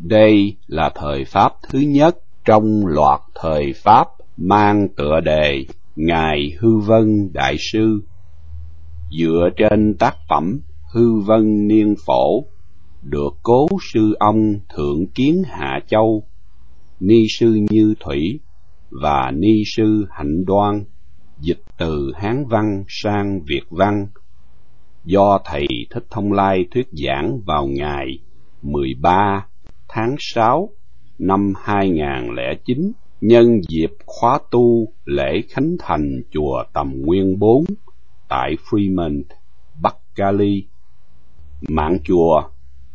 Đây là thời Pháp thứ nhất trong loạt thời Pháp mang tựa đề Ngài Hư Vân Đại Sư, dựa trên tác phẩm Hư Vân Niên Phổ, được cố sư ông Thượng Kiến Hạ Châu, ni sư Như Thủy và ni sư Hạnh Đoan dịch từ Hán văn sang Việt văn, do thầy Thích Thông Lai thuyết giảng vào ngày 13 tháng 6 năm 2009 nhân dịp khóa tu lễ khánh thành chùa Tầm Nguyên 4 tại Fremont, Bắc Cali. Mạng chùa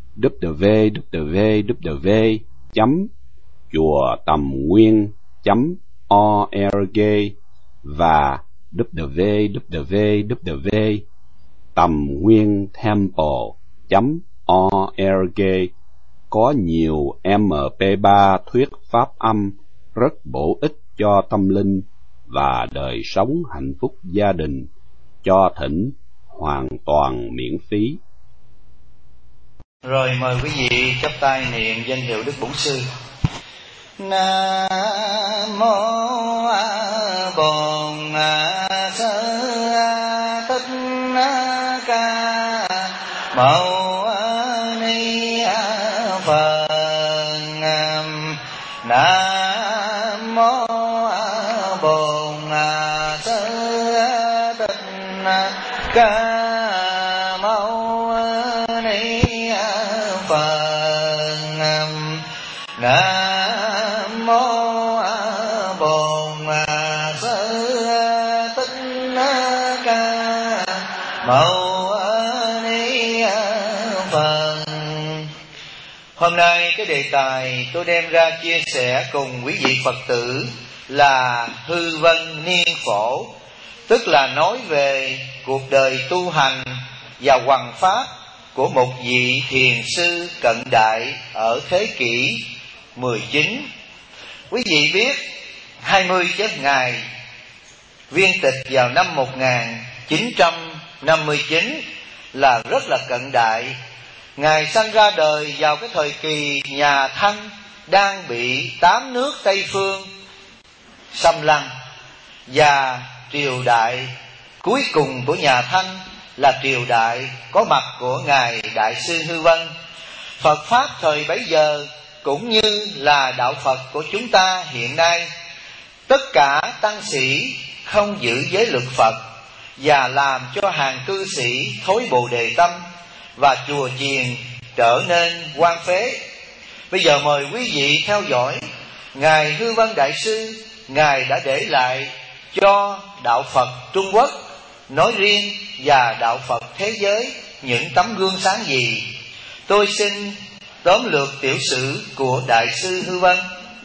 www.chuotamnguen.org và www.tamnguyentemple.org có nhiều MP3 thuyết pháp âm rất bổ ích cho tâm linh và đời sống hạnh phúc gia đình, cho thỉnh hoàn toàn miễn phí. Rồi mời quý vị chắp tay niệm danh hiệu Đức Bổn Sư. Nam mô Bổn Sư Thích Ca Mâu Ni Phật. Nam mô Bổn Sư Thích Ca Mâu Ni Phật. Nam mô Bổn Sư Thích Ca Mâu Ni Phật. Hôm nay cái đề tài tôi đem ra chia sẻ cùng quý vị Phật tử là Hư Vân Niên Phổ, tức là nói về cuộc đời tu hành và hoằng pháp của một vị thiền sư cận đại ở thế kỷ 19. Quý vị biết 20 chết ngày viên tịch vào năm 1959 là rất là cận đại. Ngài sanh ra đời vào cái thời kỳ nhà Thanh đang bị 8 nước Tây phương xâm lăng, và triều đại cuối cùng của nhà Thanh là triều đại có mặt của Ngài Đại sư Hư Vân. Phật Pháp thời bấy giờ cũng như là đạo Phật của chúng ta hiện nay, tất cả tăng sĩ không giữ giới luật Phật và làm cho hàng cư sĩ thối bồ đề tâm, và chùa chiền trở nên hoang phế. Bây giờ mời quý vị theo dõi Ngài Hư Vân Đại sư, Ngài đã để lại cho đạo Phật Trung Quốc nói riêng và đạo Phật thế giới những tấm gương sáng gì. Tôi xin tóm lược tiểu sử của Đại sư Hư Vân.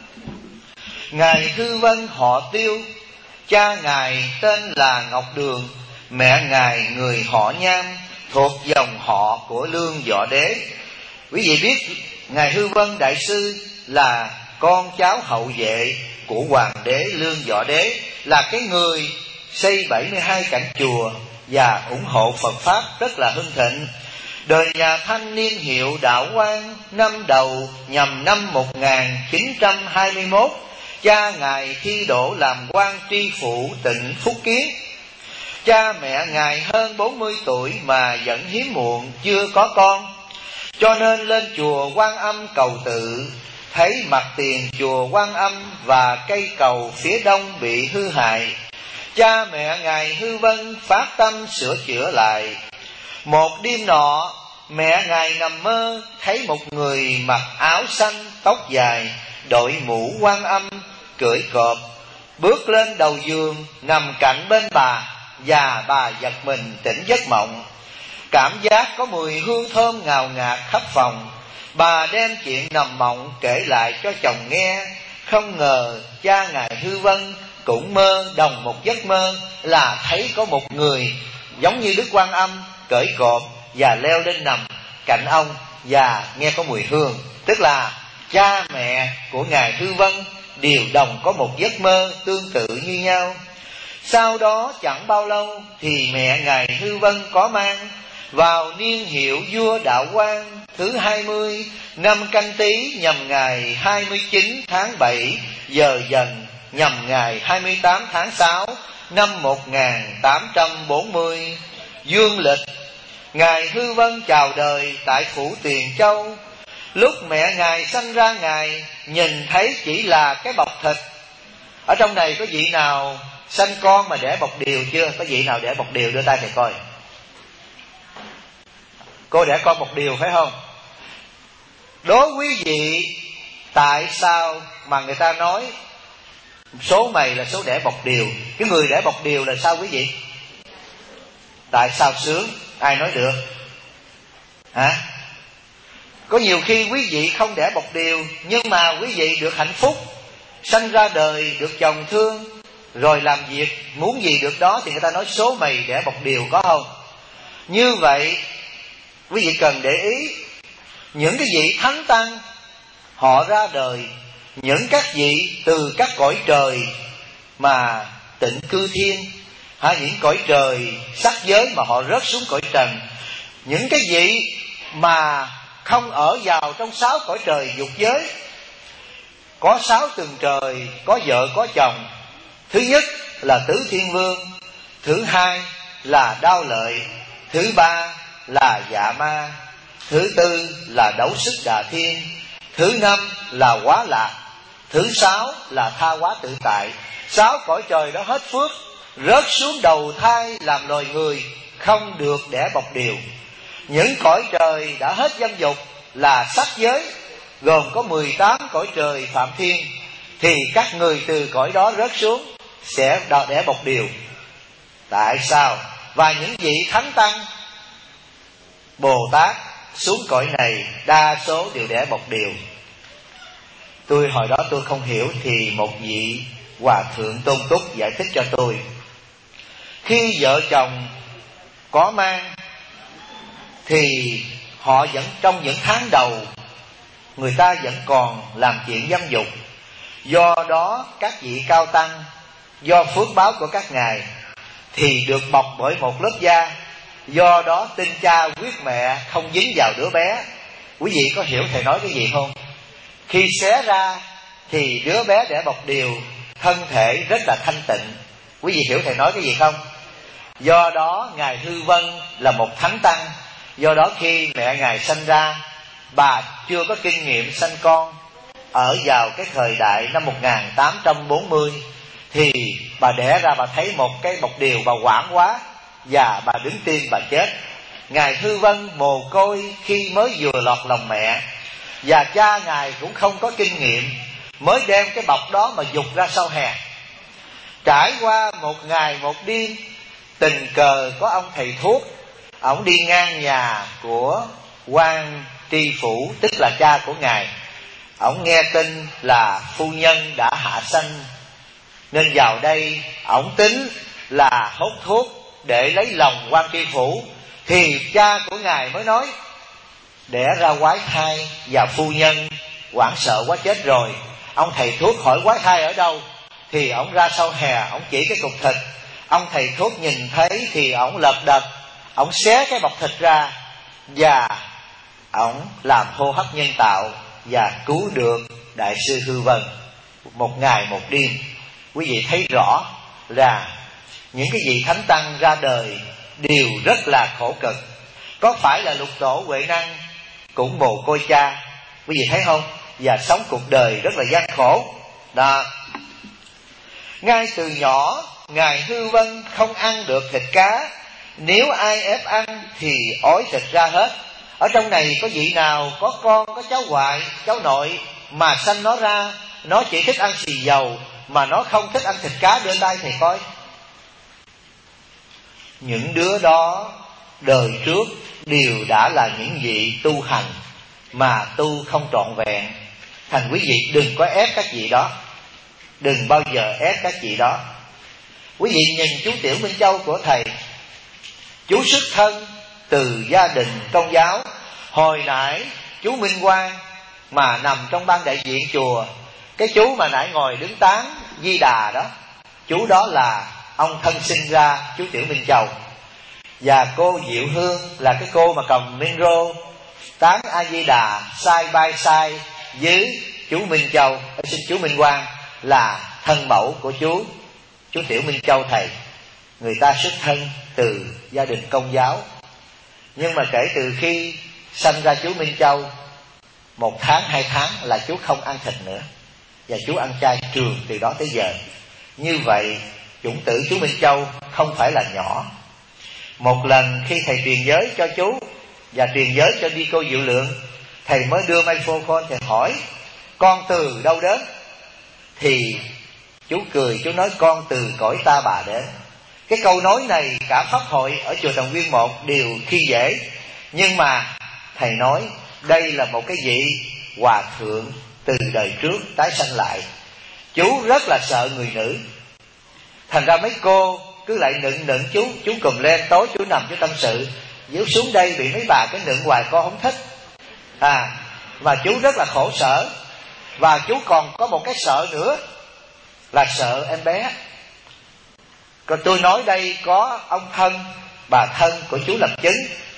Ngài Hư Vân họ Tiêu, cha Ngài tên là Ngọc Đường, mẹ Ngài người họ Nham, thuộc dòng họ của Lương Võ Đế. Quý vị biết Ngài Hư Vân Đại sư là con cháu hậu vệ của Hoàng đế Lương Võ Đế, là cái người xây 72 cảnh chùa và ủng hộ Phật Pháp rất là hưng thịnh. Đời nhà Thanh niên hiệu Đạo Quang, năm đầu nhằm năm 1921, cha Ngài thi đỗ làm quan tri phủ tỉnh Phúc Kiến. Cha mẹ Ngài hơn 40 tuổi mà vẫn hiếm muộn chưa có con, cho nên lên chùa Quan Âm cầu tự. Thấy mặt tiền chùa Quan Âm và cây cầu phía đông bị hư hại, cha mẹ Ngài Hư Vân phát tâm sửa chữa lại. Một đêm nọ, mẹ Ngài nằm mơ thấy một người mặc áo xanh, tóc dài, đội mũ Quan Âm, cưỡi cọp, bước lên đầu giường nằm cạnh bên bà, và bà giật mình tỉnh giấc mộng. Cảm giác có mùi hương thơm ngào ngạt khắp phòng. Bà đem chuyện nằm mộng kể lại cho chồng nghe. Không ngờ cha Ngài Hư Vân cũng mơ đồng một giấc mơ, là thấy có một người giống như Đức Quan Âm cởi cọp và leo lên nằm cạnh ông và nghe có mùi hương. Tức là cha mẹ của Ngài Hư Vân đều đồng có một giấc mơ tương tự như nhau. Sau đó chẳng bao lâu thì mẹ Ngài Hư Vân có mang. Vào niên hiệu vua Đạo Quang, thứ 20 năm Canh Tý nhằm ngày 29 tháng 7 giờ Dần nhằm ngày 28 tháng 6 năm 1840 dương lịch. Ngài Hư Vân chào đời tại phủ Tuyền Châu. Lúc mẹ Ngài sanh ra, Ngài nhìn thấy chỉ là cái bọc thịt. Ở trong này có vị nào sanh con mà đẻ bọc điều chưa? Có vị nào đẻ bọc điều đưa tay thầy coi. Cô đẻ con bọc điều phải không? Đố quý vị, tại sao mà người ta nói số mày là số đẻ bọc điều? Cái người đẻ bọc điều là sao quý vị? Tại sao sướng? Ai nói được? Hả? Có nhiều khi quý vị không đẻ bọc điều, nhưng mà quý vị được hạnh phúc, sanh ra đời được chồng thương, rồi làm việc muốn gì được đó, thì người ta nói số mày đẻ bọc điều, có không? Như vậy quý vị cần để ý, những cái vị thánh tăng họ ra đời, những các vị từ các cõi trời mà tịnh cư thiên, những cõi trời sắc giới mà họ rớt xuống cõi trần. Những cái vị mà không ở vào trong 6 cõi trời dục giới, có 6 tầng trời, có vợ có chồng. Thứ nhất là Tứ Thiên Vương, thứ hai là Đao Lợi, thứ ba là Dạ Ma, thứ tư là Đấu Sức Đà Thiên, thứ năm là Quá Lạc, thứ 6 là Tha Hóa Tự Tại. 6 cõi trời đó hết phước, rớt xuống đầu thai làm loài người, không được đẻ bọc điều. Những cõi trời đã hết dâm dục là sắc giới, gồm có 18 cõi trời phạm thiên, thì các người từ cõi đó rớt xuống sẽ đẻ bọc điều. Tại sao? Và những vị thánh tăng Bồ Tát xuống cõi này đa số đều đẻ bọc điều. Tôi hồi đó tôi không hiểu, thì một vị hòa thượng Tôn Túc giải thích cho tôi. Khi vợ chồng có mang thì họ vẫn trong những tháng đầu người ta vẫn còn làm chuyện dâm dục. Do đó các vị cao tăng, do phước báo của các ngài, thì được bọc bởi một lớp da. Do đó tinh cha huyết mẹ không dính vào đứa bé. Quý vị có hiểu thầy nói cái gì không? Khi xé ra thì đứa bé đẻ bọc điều, thân thể rất là thanh tịnh. Quý vị hiểu thầy nói cái gì không? Do đó Ngài Hư Vân là một thánh tăng. Do đó khi mẹ Ngài sanh ra, bà chưa có kinh nghiệm sanh con. Ở vào cái thời đại năm 1840, thì bà đẻ ra, bà thấy một cái bọc điều, bà hoảng quá và bà đứng tim bà chết. Ngài Hư Vân mồ côi khi mới vừa lọt lòng mẹ, và cha Ngài cũng không có kinh nghiệm, mới đem cái bọc đó mà dục ra sau hè. Trải qua một ngày một đêm, tình cờ có ông thầy thuốc, ổng đi ngang nhà của quan tri phủ, tức là cha của Ngài. Ổng nghe tin là phu nhân đã hạ sanh, nên vào đây ổng tính là hốt thuốc để lấy lòng quan tri phủ. Thì cha của Ngài mới nói đẻ ra quái thai, và phu nhân hoảng sợ quá chết rồi. Ông thầy thuốc hỏi quái thai ở đâu, thì ổng ra sau hè, ổng chỉ cái cục thịt. Ông thầy thuốc nhìn thấy thì ổng lật đật, ổng xé cái bọc thịt ra, và ổng làm hô hấp nhân tạo và cứu được Đại sư Hư Vân. Một ngày một đêm. Quý vị thấy rõ là những cái vị thánh tăng ra đời đều rất là khổ cực. Có phải là Lục Tổ Huệ Năng cũng mồ côi cha, quý vị thấy không? Và sống cuộc đời rất là gian khổ đó. Ngay từ nhỏ Ngài Hư Vân không ăn được thịt cá, nếu ai ép ăn thì ói thịt ra hết. Ở trong này có vị nào có con, có cháu ngoại, cháu nội mà sanh nó ra, nó chỉ thích ăn xì dầu mà nó không thích ăn thịt cá, đưa tay thầy coi. Những đứa đó đời trước đều đã là những vị tu hành mà tu không trọn vẹn. Thành quý vị đừng có ép các vị đó, đừng bao giờ ép các vị đó. Quý vị nhìn chú Tiểu Minh Châu của thầy, chú xuất thân từ gia đình công giáo. Hồi nãy chú Minh Quang mà nằm trong ban đại diện chùa, cái chú mà nãy ngồi đứng tán Di Đà đó, chú đó là ông thân sinh ra chú Tiểu Minh Châu. Và cô Diệu Hương là cái cô mà cầm micro tán A Di Đà side by side với chú Minh Châu, xin chú Minh Quang là thân mẫu của chú Tiểu Minh Châu thầy. Người ta xuất thân từ gia đình Công giáo, nhưng mà kể từ khi sanh ra chú Minh Châu 1 tháng 2 tháng là chú không ăn thịt nữa, và chú ăn chay trường từ đó tới giờ. Như vậy chủng tử chú Minh Châu không phải là nhỏ. Một lần khi thầy truyền giới cho chú và truyền giới cho Đi Cô Diệu Lượng, thầy mới đưa microphone, thầy hỏi con từ đâu đến, thì chú cười, chú nói con từ cõi Ta Bà đến. Cái câu nói này cả pháp hội ở chùa Tòng Nguyên Một đều khi dễ, nhưng mà thầy nói đây là một cái vị hòa thượng từ đời trước tái sanh lại. Chú rất là sợ người nữ, thành ra mấy cô cứ lại nựng chú cùm lên, tối chú nằm chú tâm sự, díu xuống đây bị mấy bà cái nựng hoài con không thích. Và chú rất là khổ sở. Và chú còn có một cái sợ nữa là sợ em bé. Còn tôi nói đây có ông thân, bà thân của chú làm chứng.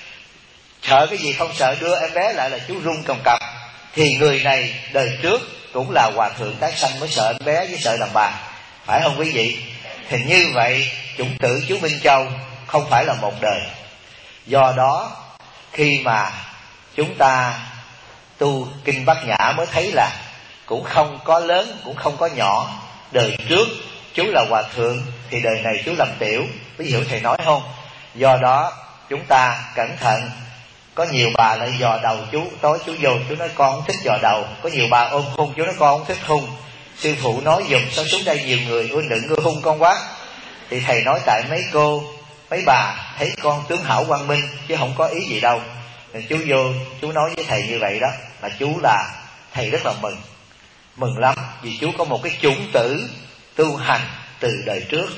Sợ cái gì không sợ, đưa em bé lại là chú run cầm cập. Thì người này đời trước cũng là hòa thượng tái sanh, mới sợ em bé với sợ đàn bà, phải không quý vị? Thì như vậy chủng tử chú Minh Châu không phải là một đời. Do đó khi mà chúng ta tu kinh Bát Nhã mới thấy là cũng không có lớn cũng không có nhỏ. Đời trước chú là hòa thượng thì đời này chú làm tiểu, ví dụ thầy nói không? Do đó chúng ta cẩn thận. Có nhiều bà lại dò đầu chú, tối chú vô chú nói con không thích dò đầu. Có nhiều bà ôm hung, chú nói con không thích hung. Sư phụ nói dùm, sao xuống đây nhiều người ôi đừng ưa hung con quá. Thì thầy nói tại mấy cô, mấy bà thấy con tướng hảo quang minh chứ không có ý gì đâu. Thì chú vô chú nói với thầy như vậy đó, là chú là thầy rất là mừng lắm, vì chú có một cái chủng tử tu hành từ đời trước.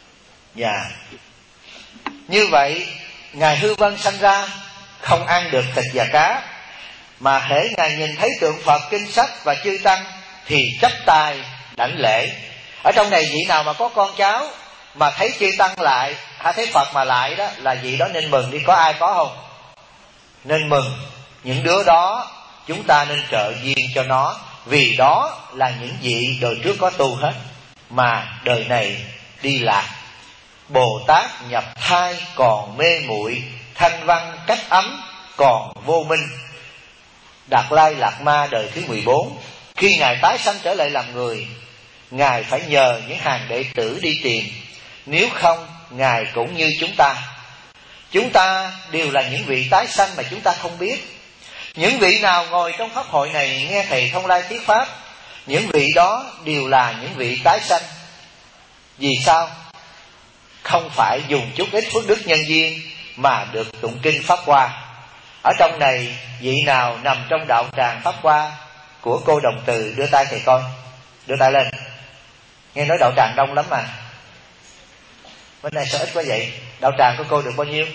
Như vậy ngài Hư Vân sanh ra không ăn được thịt và cá, mà hễ ngài nhìn thấy tượng Phật, kinh sách và chư tăng thì chắp tay đảnh lễ. Ở trong này vị nào mà có con cháu mà thấy chư tăng lại, thấy Phật mà lại đó, là vị đó nên mừng đi. Có ai có không? Nên mừng. Những đứa đó chúng ta nên trợ duyên cho nó, vì đó là những vị đời trước có tu hết, mà đời này đi lạc. Bồ Tát nhập thai còn mê muội, thanh văn cách ấm còn vô minh. Đạt Lai Lạt Ma đời thứ 14, khi ngài tái sanh trở lại làm người, ngài phải nhờ những hàng đệ tử đi tìm. Nếu không ngài cũng như chúng ta đều là những vị tái sanh mà chúng ta không biết. Những vị nào ngồi trong pháp hội này nghe thầy Thông Lai thuyết pháp, những vị đó đều là những vị tái sanh. Vì sao? Không phải dùng chút ít phước đức nhân duyên mà được tụng kinh Pháp Hoa. Ở trong này vị nào nằm trong đạo tràng Pháp Hoa của cô Đồng Từ đưa tay thầy coi, đưa tay lên. Nghe nói đạo tràng đông lắm mà. Bên này sao ít quá vậy? Đạo tràng của cô được bao nhiêu?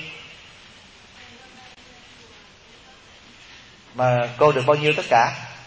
Mà cô được bao nhiêu tất cả?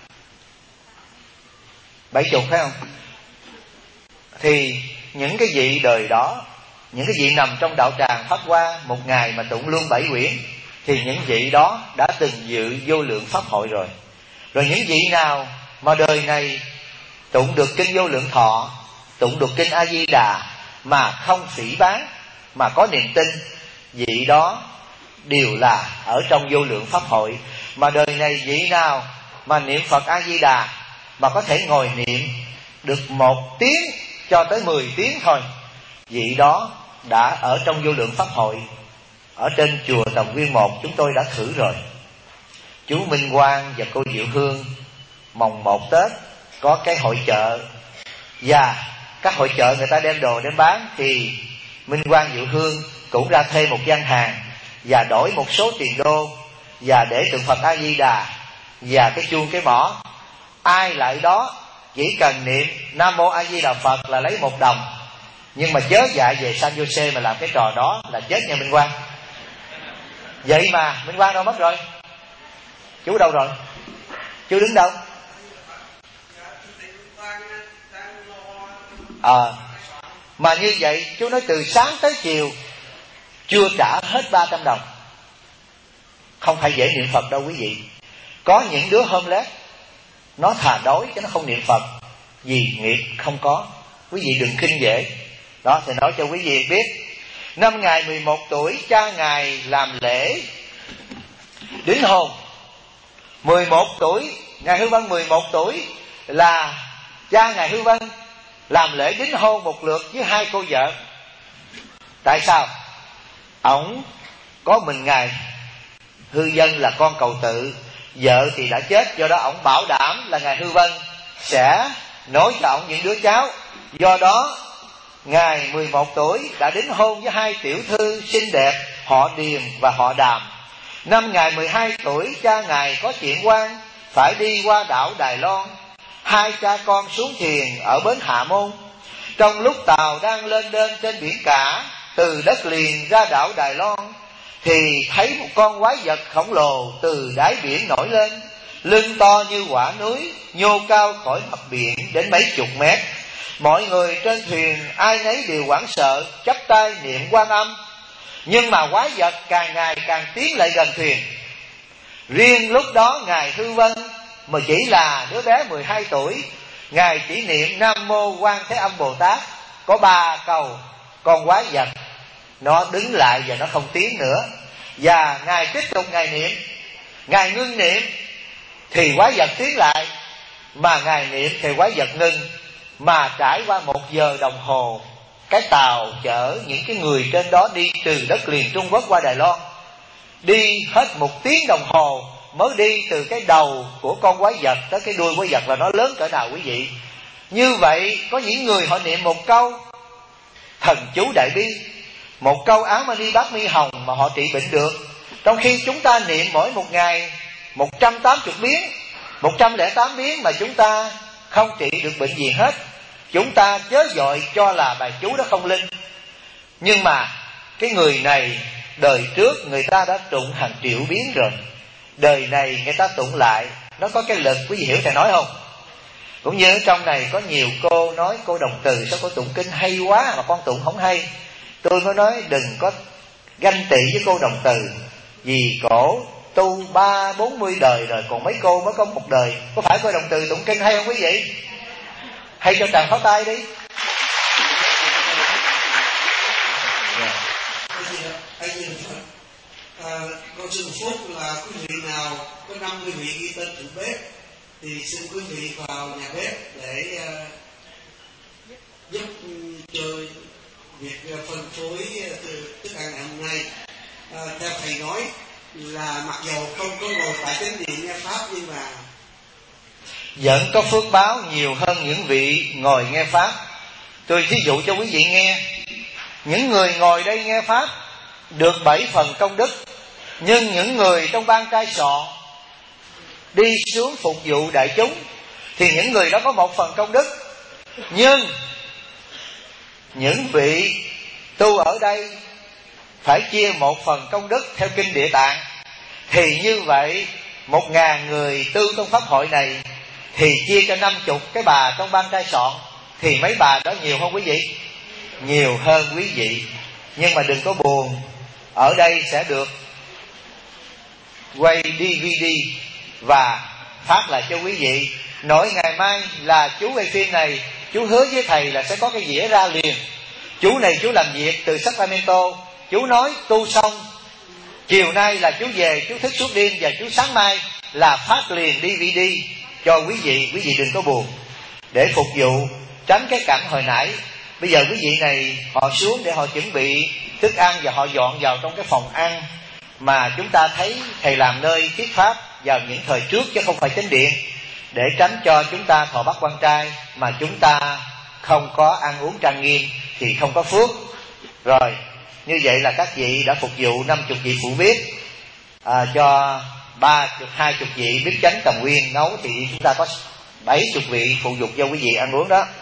70 phải không? Thì những cái vị đời đó, những cái vị nằm trong đạo tràng Pháp Hoa một ngày mà tụng luôn 7 quyển, thì những vị đó đã từng dự vô lượng pháp hội rồi. Rồi những vị nào mà đời này tụng được kinh Vô Lượng Thọ, tụng được kinh A Di Đà mà không phỉ báng, mà có niềm tin, vị đó đều là ở trong vô lượng pháp hội. Mà đời này vị nào mà niệm Phật A Di Đà mà có thể ngồi niệm được 1 tiếng cho tới 10 tiếng thôi, vị đó đã ở trong vô lượng pháp hội. Ở trên chùa Tòng Nguyên Một chúng tôi đã thử rồi. Chú Minh Quang và cô Diệu Hương mồng 1 Tết có cái hội chợ, và các hội chợ người ta đem đồ đem bán, thì Minh Quang Diệu Hương cũng ra thuê một gian hàng và đổi một số tiền đô và để tượng Phật A Di Đà và cái chuông cái mõ. Ai lại đó chỉ cần niệm Nam Mô A Di Đà Phật là lấy 1 đồng. Nhưng mà chớ dại về San Jose mà làm cái trò đó là chết nha Minh Quang. Vậy mà Minh Quang đâu mất rồi? Chú đâu rồi? Chú đứng đâu? Mà như vậy chú nói từ sáng tới chiều chưa trả hết 300 đồng. không phải dễ niệm Phật đâu quý vị. Có những đứa homeless nó thà đói chứ nó không niệm Phật, vì nghiệp không có. Quý vị đừng khinh dễ. Đó, thì nói cho quý vị biết. Năm Ngài 11 tuổi, cha Ngài làm lễ đính hôn. 11 tuổi, Ngài Hư Vân 11 tuổi là cha Ngài Hư Vân làm lễ đính hôn một lượt với 2 cô vợ. Tại sao? Ổng có mình Ngài Hư Vân là con cầu tự, vợ thì đã chết, do đó ổng bảo đảm là Ngài Hư Vân sẽ nối cho ổng những đứa cháu. Do đó Ngài 11 tuổi đã đính hôn với 2 tiểu thư xinh đẹp, họ Điềm và họ Đàm. Năm Ngài 12 tuổi, cha Ngài có chuyện quan phải đi qua đảo Đài Loan. 2 cha con xuống thuyền ở bến Hạ Môn. Trong lúc tàu đang lên đên trên biển cả từ đất liền ra đảo Đài Loan, thì thấy một con quái vật khổng lồ từ đáy biển nổi lên, lưng to như quả núi, nhô cao khỏi mặt biển đến mấy chục mét. Mọi người trên thuyền ai nấy đều hoảng sợ, chắp tay niệm Quan Âm. Nhưng mà quái vật càng ngày càng tiến lại gần thuyền. Riêng lúc đó Ngài Hư Vân mà chỉ là đứa bé 12 tuổi, Ngài chỉ niệm Nam Mô Quan Thế Âm Bồ Tát có 3 câu, con quái vật nó đứng lại và nó không tiến nữa. Và Ngài tiếp tục Ngài niệm, Ngài ngưng niệm thì quái vật tiến lại, mà Ngài niệm thì quái vật ngưng. Mà trải qua 1 giờ đồng hồ, cái tàu chở những cái người trên đó đi từ đất liền Trung Quốc qua Đài Loan, đi hết 1 tiếng đồng hồ mới đi từ cái đầu của con quái vật tới cái đuôi quái vật, là nó lớn cỡ nào quý vị. Như vậy có những người họ niệm 1 câu thần chú Đại Bi, 1 câu Áo Mani Bát Mi Hồng mà họ trị bệnh được. Trong khi chúng ta niệm mỗi một ngày 180 biến, 108 biến mà chúng ta không trị được bệnh gì hết. Chúng ta chớ vội cho là bài chú đó không linh. Nhưng mà cái người này đời trước người ta đã tụng hàng triệu biến rồi, đời này người ta tụng lại, nó có cái lực. Quý vị hiểu thầy nói không? Cũng như ở trong này có nhiều cô nói cô Đồng Từ sao cô tụng kinh hay quá mà con tụng không hay. Tôi mới nói đừng có ganh tị với cô Đồng Từ, vì cổ tu 30-40 đời rồi, còn mấy cô mới có 1 đời. Có phải cô Đồng Từ tụng kinh hay không quý vị? Hay cho chàng pháo tay đi. Con xin một phút là quý vị nào có 50 vị ghi tên trụ bếp thì xin quý vị vào nhà bếp để giúp cho việc phân phối thức ăn ngày hôm nay. Theo thầy nói là mặc dầu không có ngồi tại chánh điện nghe pháp, nhưng mà vẫn có phước báo nhiều hơn những vị ngồi nghe pháp. Tôi thí dụ cho quý vị nghe. Những người ngồi đây nghe pháp được 7 phần công đức, nhưng những người trong ban trai sọ đi xuống phục vụ đại chúng thì những người đó có 1 phần công đức. Nhưng những vị tu ở đây phải chia 1 phần công đức theo kinh Địa Tạng. Thì như vậy 1.000 người tu trong pháp hội này thì chia cho 50 cái bà trong ban trai soạn, thì mấy bà đó nhiều không quý vị? Nhiều hơn quý vị. Nhưng mà đừng có buồn, ở đây sẽ được quay DVD và phát lại cho quý vị. Nội ngày mai là chú quay phim này, chú hứa với thầy là sẽ có cái dĩa ra liền. Chú này chú làm việc từ Sacramento, chú nói tu xong chiều nay là chú về, chú thức suốt đêm, và chú sáng mai là phát liền DVD cho quý vị. Quý vị đừng có buồn, để phục vụ tránh cái cảnh hồi nãy. Bây giờ quý vị này họ xuống để họ chuẩn bị thức ăn và họ dọn vào trong cái phòng ăn mà chúng ta thấy thầy làm nơi thuyết pháp vào những thời trước chứ không phải chánh điện, để tránh cho chúng ta thọ bắt quan trai mà chúng ta không có ăn uống trang nghiêm thì không có phước. Rồi, như vậy là các vị đã phục vụ 50 vị phụ bếp, cho 20 vị bếp chánh cầm nguyên nấu, thì chúng ta có 70 vị phụ dục cho quý vị ăn uống đó.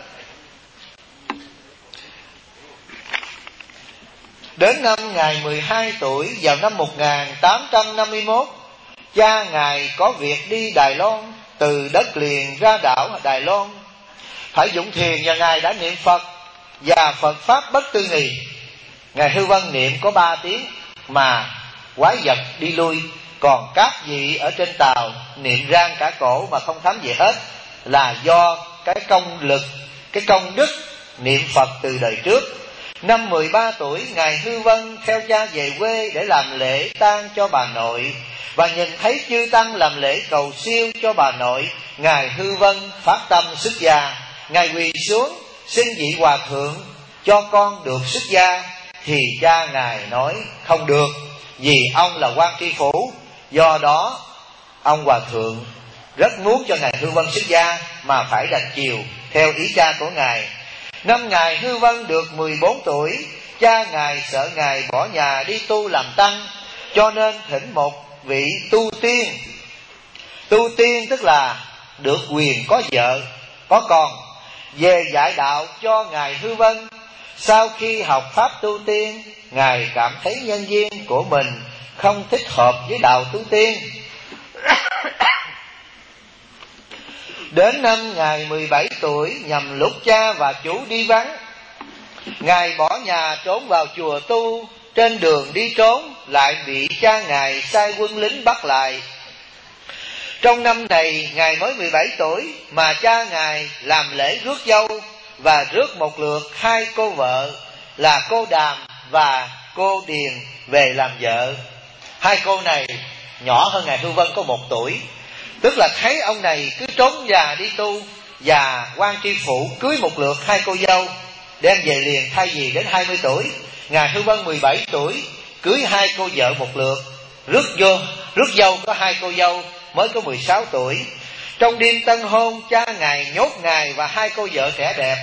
Đến năm Ngài 12 tuổi, vào năm 1851, cha Ngài có việc đi Đài Loan, từ đất liền ra đảo Đài Loan. Phải dụng thuyền và Ngài đã niệm Phật và Phật Pháp bất tư nghì. Ngài Hư Vân niệm có 3 tiếng mà quái vật đi lui. Còn các vị ở trên tàu niệm rang cả cổ mà không thấm gì hết, là do cái công lực, cái công đức niệm Phật từ đời trước. Năm 13 tuổi, Ngài Hư Vân theo cha về quê để làm lễ tang cho bà nội, và nhìn thấy chư tăng làm lễ cầu siêu cho bà nội. Ngài Hư Vân phát tâm xuất gia. Ngài quỳ xuống xin vị hòa thượng cho con được xuất gia, thì cha Ngài nói không được, vì ông là quan tri phủ. Do đó ông hòa thượng rất muốn cho Ngài Hư Vân xuất gia, mà phải đành chiều theo ý cha của Ngài. Năm Ngài Hư Vân được 14 tuổi, cha Ngài sợ Ngài bỏ nhà đi tu làm tăng, cho nên thỉnh một vị tu tiên. Tu tiên tức là được quyền có vợ, có con, về dạy đạo cho Ngài Hư Vân. Sau khi học pháp tu tiên, Ngài cảm thấy nhân duyên của mình không thích hợp với đạo tu tiên. Đến năm Ngài 17 tuổi, nhằm lúc cha và chú đi vắng, Ngài bỏ nhà trốn vào chùa tu. Trên đường đi trốn lại bị cha Ngài sai quân lính bắt lại. Trong năm này Ngài mới 17 tuổi mà cha Ngài làm lễ rước dâu, và rước một lượt 2 cô vợ là cô Đàm và cô Điền về làm vợ. 2 cô này nhỏ hơn Ngài Hư Vân có 1 tuổi. Tức là thấy ông này cứ trốn già đi tu, và quan tri phủ cưới một lượt 2 cô dâu đem về liền, thay vì đến 20 tuổi. Ngài Hư Vân 17 tuổi cưới 2 cô vợ một lượt, rước dâu có 2 cô dâu mới có 16 tuổi. Trong đêm tân hôn, cha Ngài nhốt Ngài và 2 cô vợ trẻ đẹp,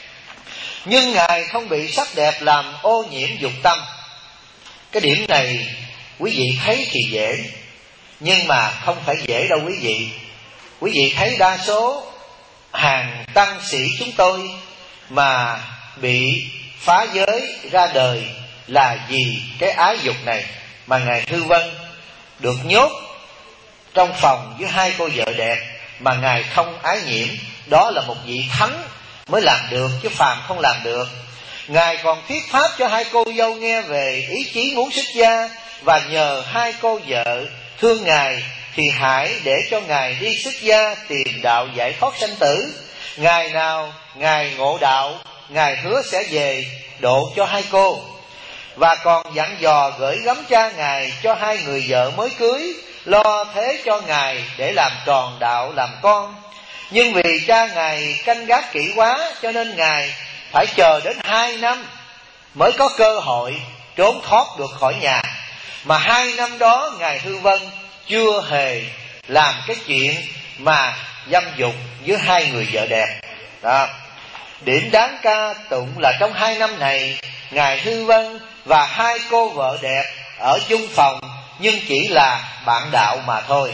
nhưng Ngài không bị sắc đẹp làm ô nhiễm dục tâm. Cái điểm này quý vị thấy thì dễ, nhưng mà không phải dễ đâu quý vị. Quý vị thấy đa số hàng tăng sĩ chúng tôi mà bị phá giới ra đời là vì cái ái dục này. Mà Ngài Hư Vân được nhốt trong phòng với 2 cô vợ đẹp mà Ngài không ái nhiễm, đó là một vị thánh mới làm được, chứ phàm không làm được. Ngài còn thuyết pháp cho 2 cô dâu nghe về ý chí muốn xuất gia, và nhờ 2 cô vợ thương Ngài thì hãy để cho Ngài đi xuất gia tìm đạo giải thoát sanh tử. Ngày nào Ngài ngộ đạo, Ngài hứa sẽ về độ cho 2 cô, và còn dặn dò gửi gắm cha Ngài cho 2 người vợ mới cưới, lo thế cho Ngài để làm tròn đạo làm con. Nhưng vì cha Ngài canh gác kỹ quá, cho nên Ngài phải chờ đến 2 năm mới có cơ hội trốn thoát được khỏi nhà. Mà 2 năm đó Ngài Hư Vân chưa hề làm cái chuyện mà dâm dục với 2 người vợ đẹp đó. Điểm đáng ca tụng là trong 2 năm này, Ngài Hư Vân và 2 cô vợ đẹp ở chung phòng, nhưng chỉ là bạn đạo mà thôi.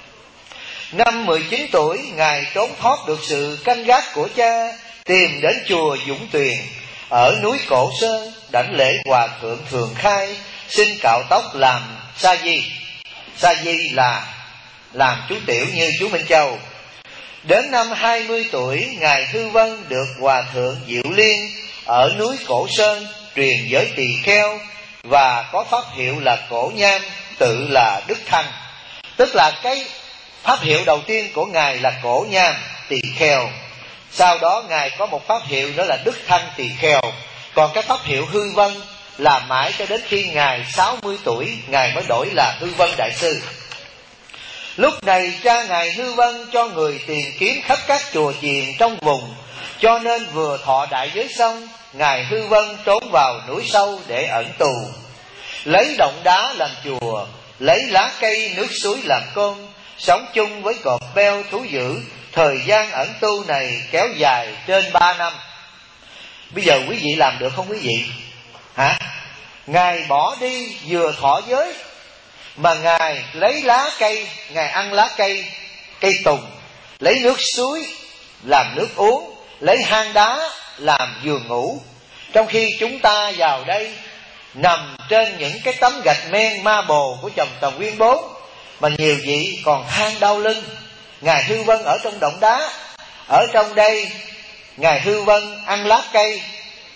Năm 19 tuổi, Ngài trốn thoát được sự canh gác của cha, tìm đến chùa Dũng Tuyền ở núi Cổ Sơn, đảnh lễ Hòa Thượng Thường Khai, xin cạo tóc làm sa di. Sa di là làm chú tiểu như chú Minh Châu. Đến năm 20 tuổi, Ngài Hư Vân được Hòa Thượng Diệu Liên ở núi Cổ Sơn truyền giới tỳ kheo, và có pháp hiệu là Cổ Nham, tự là Đức Thanh. Tức là cái pháp hiệu đầu tiên của Ngài là Cổ Nham tỳ kheo. Sau đó Ngài có một pháp hiệu đó là Đức Thanh tỳ kheo. Còn cái pháp hiệu Hư Vân là mãi cho đến khi Ngài 60 tuổi, Ngài mới đổi là Hư Vân Đại Sư. Lúc này cha Ngài Hư Vân cho người tìm kiếm khắp các chùa chiền trong vùng, cho nên vừa thọ đại giới xong, Ngài Hư Vân trốn vào núi sâu để ẩn tù, lấy động đá làm chùa, lấy lá cây nước suối làm côn, sống chung với cọp beo thú dữ. Thời gian ẩn tu này kéo dài trên 3 năm. Bây giờ quý vị làm được không quý vị? Hả? Ngài bỏ đi vừa thọ giới, mà Ngài lấy lá cây, Ngài ăn lá cây, cây tùng, lấy nước suối làm nước uống, lấy hang đá làm giường ngủ. Trong khi chúng ta vào đây nằm trên những cái tấm gạch men ma bồ của chồng Tần Nguyên Bốn, mà nhiều vị còn than đau lưng. Ngài Hư Vân ở trong động đá, ở trong đây Ngài Hư Vân ăn lá cây,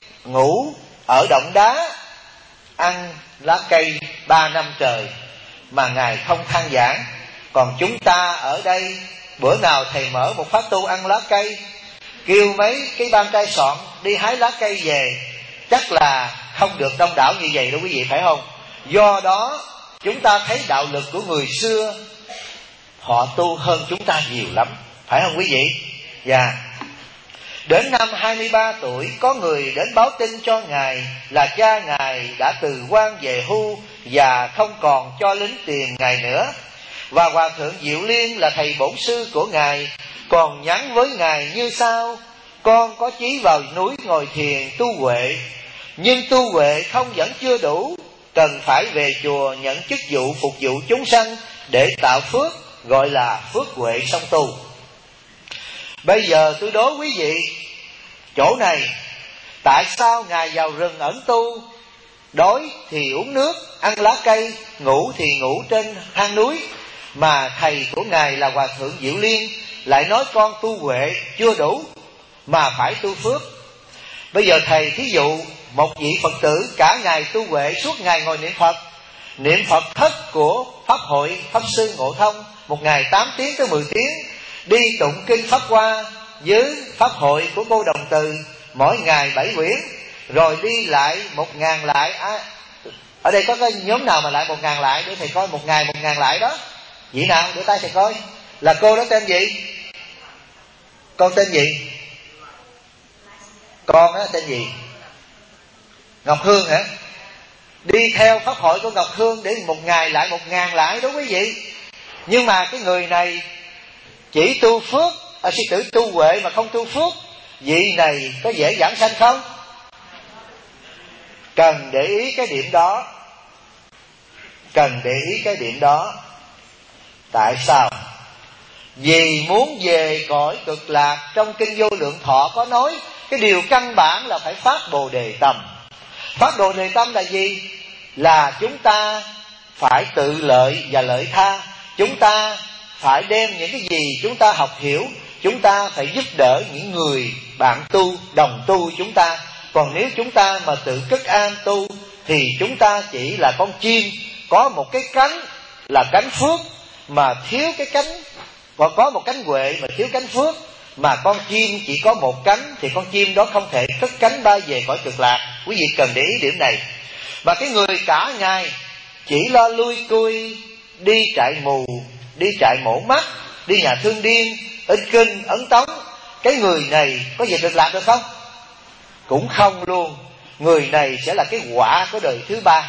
ngủ ở động đá, ăn lá cây 3 năm trời. mà Ngài không than giảng. Còn chúng ta ở đây, bữa nào Thầy mở một pháp tu ăn lá cây, kêu mấy cái ban trai soạn đi hái lá cây về, chắc là không được đông đảo như vậy đâu quý vị, phải không? Do đó chúng ta thấy đạo lực của người xưa, họ tu hơn chúng ta nhiều lắm, phải không quý vị? Dạ. Đến năm 23 tuổi, có người đến báo tin cho Ngài là cha Ngài đã từ quan về hưu và không còn cho lính tiền Ngài nữa. Và Hòa Thượng Diệu Liên là thầy bổn sư của Ngài còn nhắn với Ngài như sau: con có chí vào núi ngồi thiền tu huệ, nhưng tu huệ không vẫn chưa đủ, cần phải về chùa nhận chức vụ phục vụ chúng sanh để tạo phước, gọi là phước huệ song tu. Bây giờ tôi đố quý vị, chỗ này tại sao Ngài vào rừng ẩn tu, đói thì uống nước, ăn lá cây, ngủ thì ngủ trên hang núi, mà thầy của Ngài là Hòa Thượng Diệu Liên lại nói con tu huệ chưa đủ mà phải tu phước? Bây giờ thầy thí dụ một vị Phật tử cả ngày tu huệ, suốt ngày ngồi niệm Phật thất của Pháp hội Pháp Sư Ngộ Thông, một ngày 8 tiếng tới 10 tiếng, đi tụng kinh Pháp Hoa với Pháp hội của cô Đồng Từ mỗi ngày 7 quyển, rồi đi lại 1000 lại. Ở đây có cái nhóm nào mà lại 1000 lại để thầy coi, một ngày 1000 lại đó? Vị nào đưa tay thầy coi. Là cô đó tên gì? Con tên gì? Con đó tên gì? Ngọc Hương hả? Đi theo pháp hội của Ngọc Hương để một ngày lại 1000 lại đó quý vị. Nhưng mà cái người này chỉ tu phước, sư tử tu huệ mà không tu phước, vị này có dễ giảng sanh không? Cần để ý cái điểm đó. Cần để ý cái điểm đó. Tại sao? Vì muốn về cõi cực lạc, trong kinh Vô Lượng Thọ có nói cái điều căn bản là phải phát Bồ Đề Tâm. Phát Bồ Đề Tâm là gì? Là chúng ta phải tự lợi và lợi tha. Chúng ta phải đem những cái gì chúng ta học hiểu, chúng ta phải giúp đỡ những người bạn tu, đồng tu chúng ta. Còn nếu chúng ta mà tự cất an tu thì chúng ta chỉ là con chim có một cái cánh là cánh phước mà thiếu cái cánh, và có một cánh huệ mà thiếu cánh phước. Mà con chim chỉ có một cánh thì con chim đó không thể cất cánh bay về cõi cực lạc. Quý vị cần để ý điểm này. Mà cái người cả ngày chỉ lo lui cui, đi trại mù, đi trại mổ mắt, đi nhà thương điên, in kinh, ấn tống, cái người này có về cực lạc được không? Cũng không luôn. Người này sẽ là cái quả của đời thứ ba.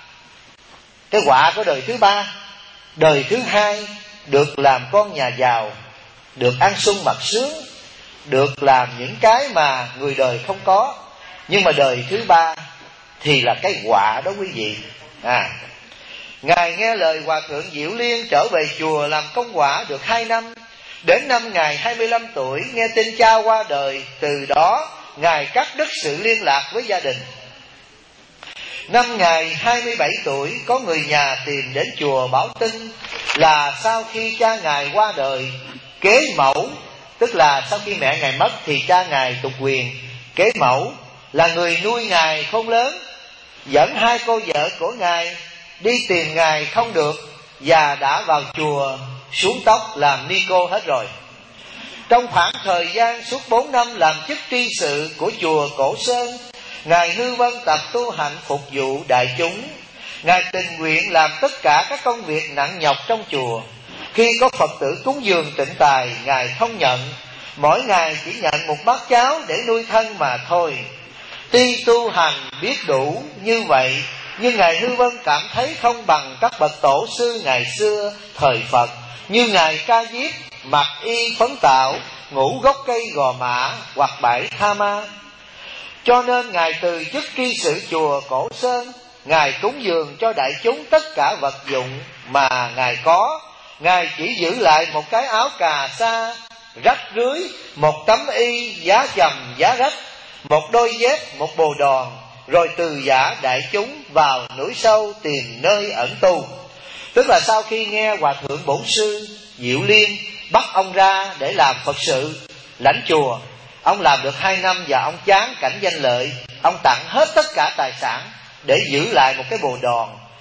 Cái quả của đời thứ ba. Đời thứ hai được làm con nhà giàu, được ăn sung mặc sướng, được làm những cái mà người đời không có. Nhưng mà đời thứ ba thì là cái quả đó quý vị. Ngài nghe lời Hòa Thượng Diệu Liên trở về chùa làm công quả được 2 năm. Đến năm Ngài 25 tuổi nghe tin cha qua đời, từ đó Ngài cắt đứt sự liên lạc với gia đình. Năm Ngài 27 tuổi có người nhà tìm đến chùa báo tin là sau khi cha Ngài qua đời, kế mẫu, tức là sau khi mẹ Ngài mất thì cha Ngài tục quyền, kế mẫu là người nuôi Ngài khôn lớn, dẫn 2 cô vợ của Ngài đi tìm Ngài không được, và đã vào chùa xuống tóc làm ni cô hết rồi. Trong khoảng thời gian suốt 4 năm làm chức tri sự của chùa Cổ Sơn, Ngài Hư Vân tập tu hạnh phục vụ đại chúng. Ngài tình nguyện làm tất cả các công việc nặng nhọc trong chùa. Khi có Phật tử cúng dường tịnh tài, Ngài không nhận. Mỗi ngày chỉ nhận một bát cháo để nuôi thân mà thôi. Tuy tu hành biết đủ như vậy, nhưng Ngài Hư Vân cảm thấy không bằng các bậc tổ sư ngày xưa thời Phật, như Ngài Ca Diếp mặc y phấn tạo, ngủ gốc cây gò mã hoặc bãi tha ma. Cho nên Ngài từ chức tri sự chùa Cổ Sơn. Ngài cúng dường cho đại chúng tất cả vật dụng mà Ngài có. Ngài chỉ giữ lại một cái áo cà sa rách rưới, một tấm y giá trầm giá rách, một đôi dép, một bồ đòn, rồi từ giả đại chúng vào núi sâu tìm nơi ẩn tu. Tức là sau khi nghe Hòa Thượng Bổn Sư Diệu Liên bắt ông ra để làm Phật sự, lãnh chùa, ông làm được 2 năm và ông chán cảnh danh lợi. Ông tặng hết tất cả tài sản để giữ lại một cái bồ đòn,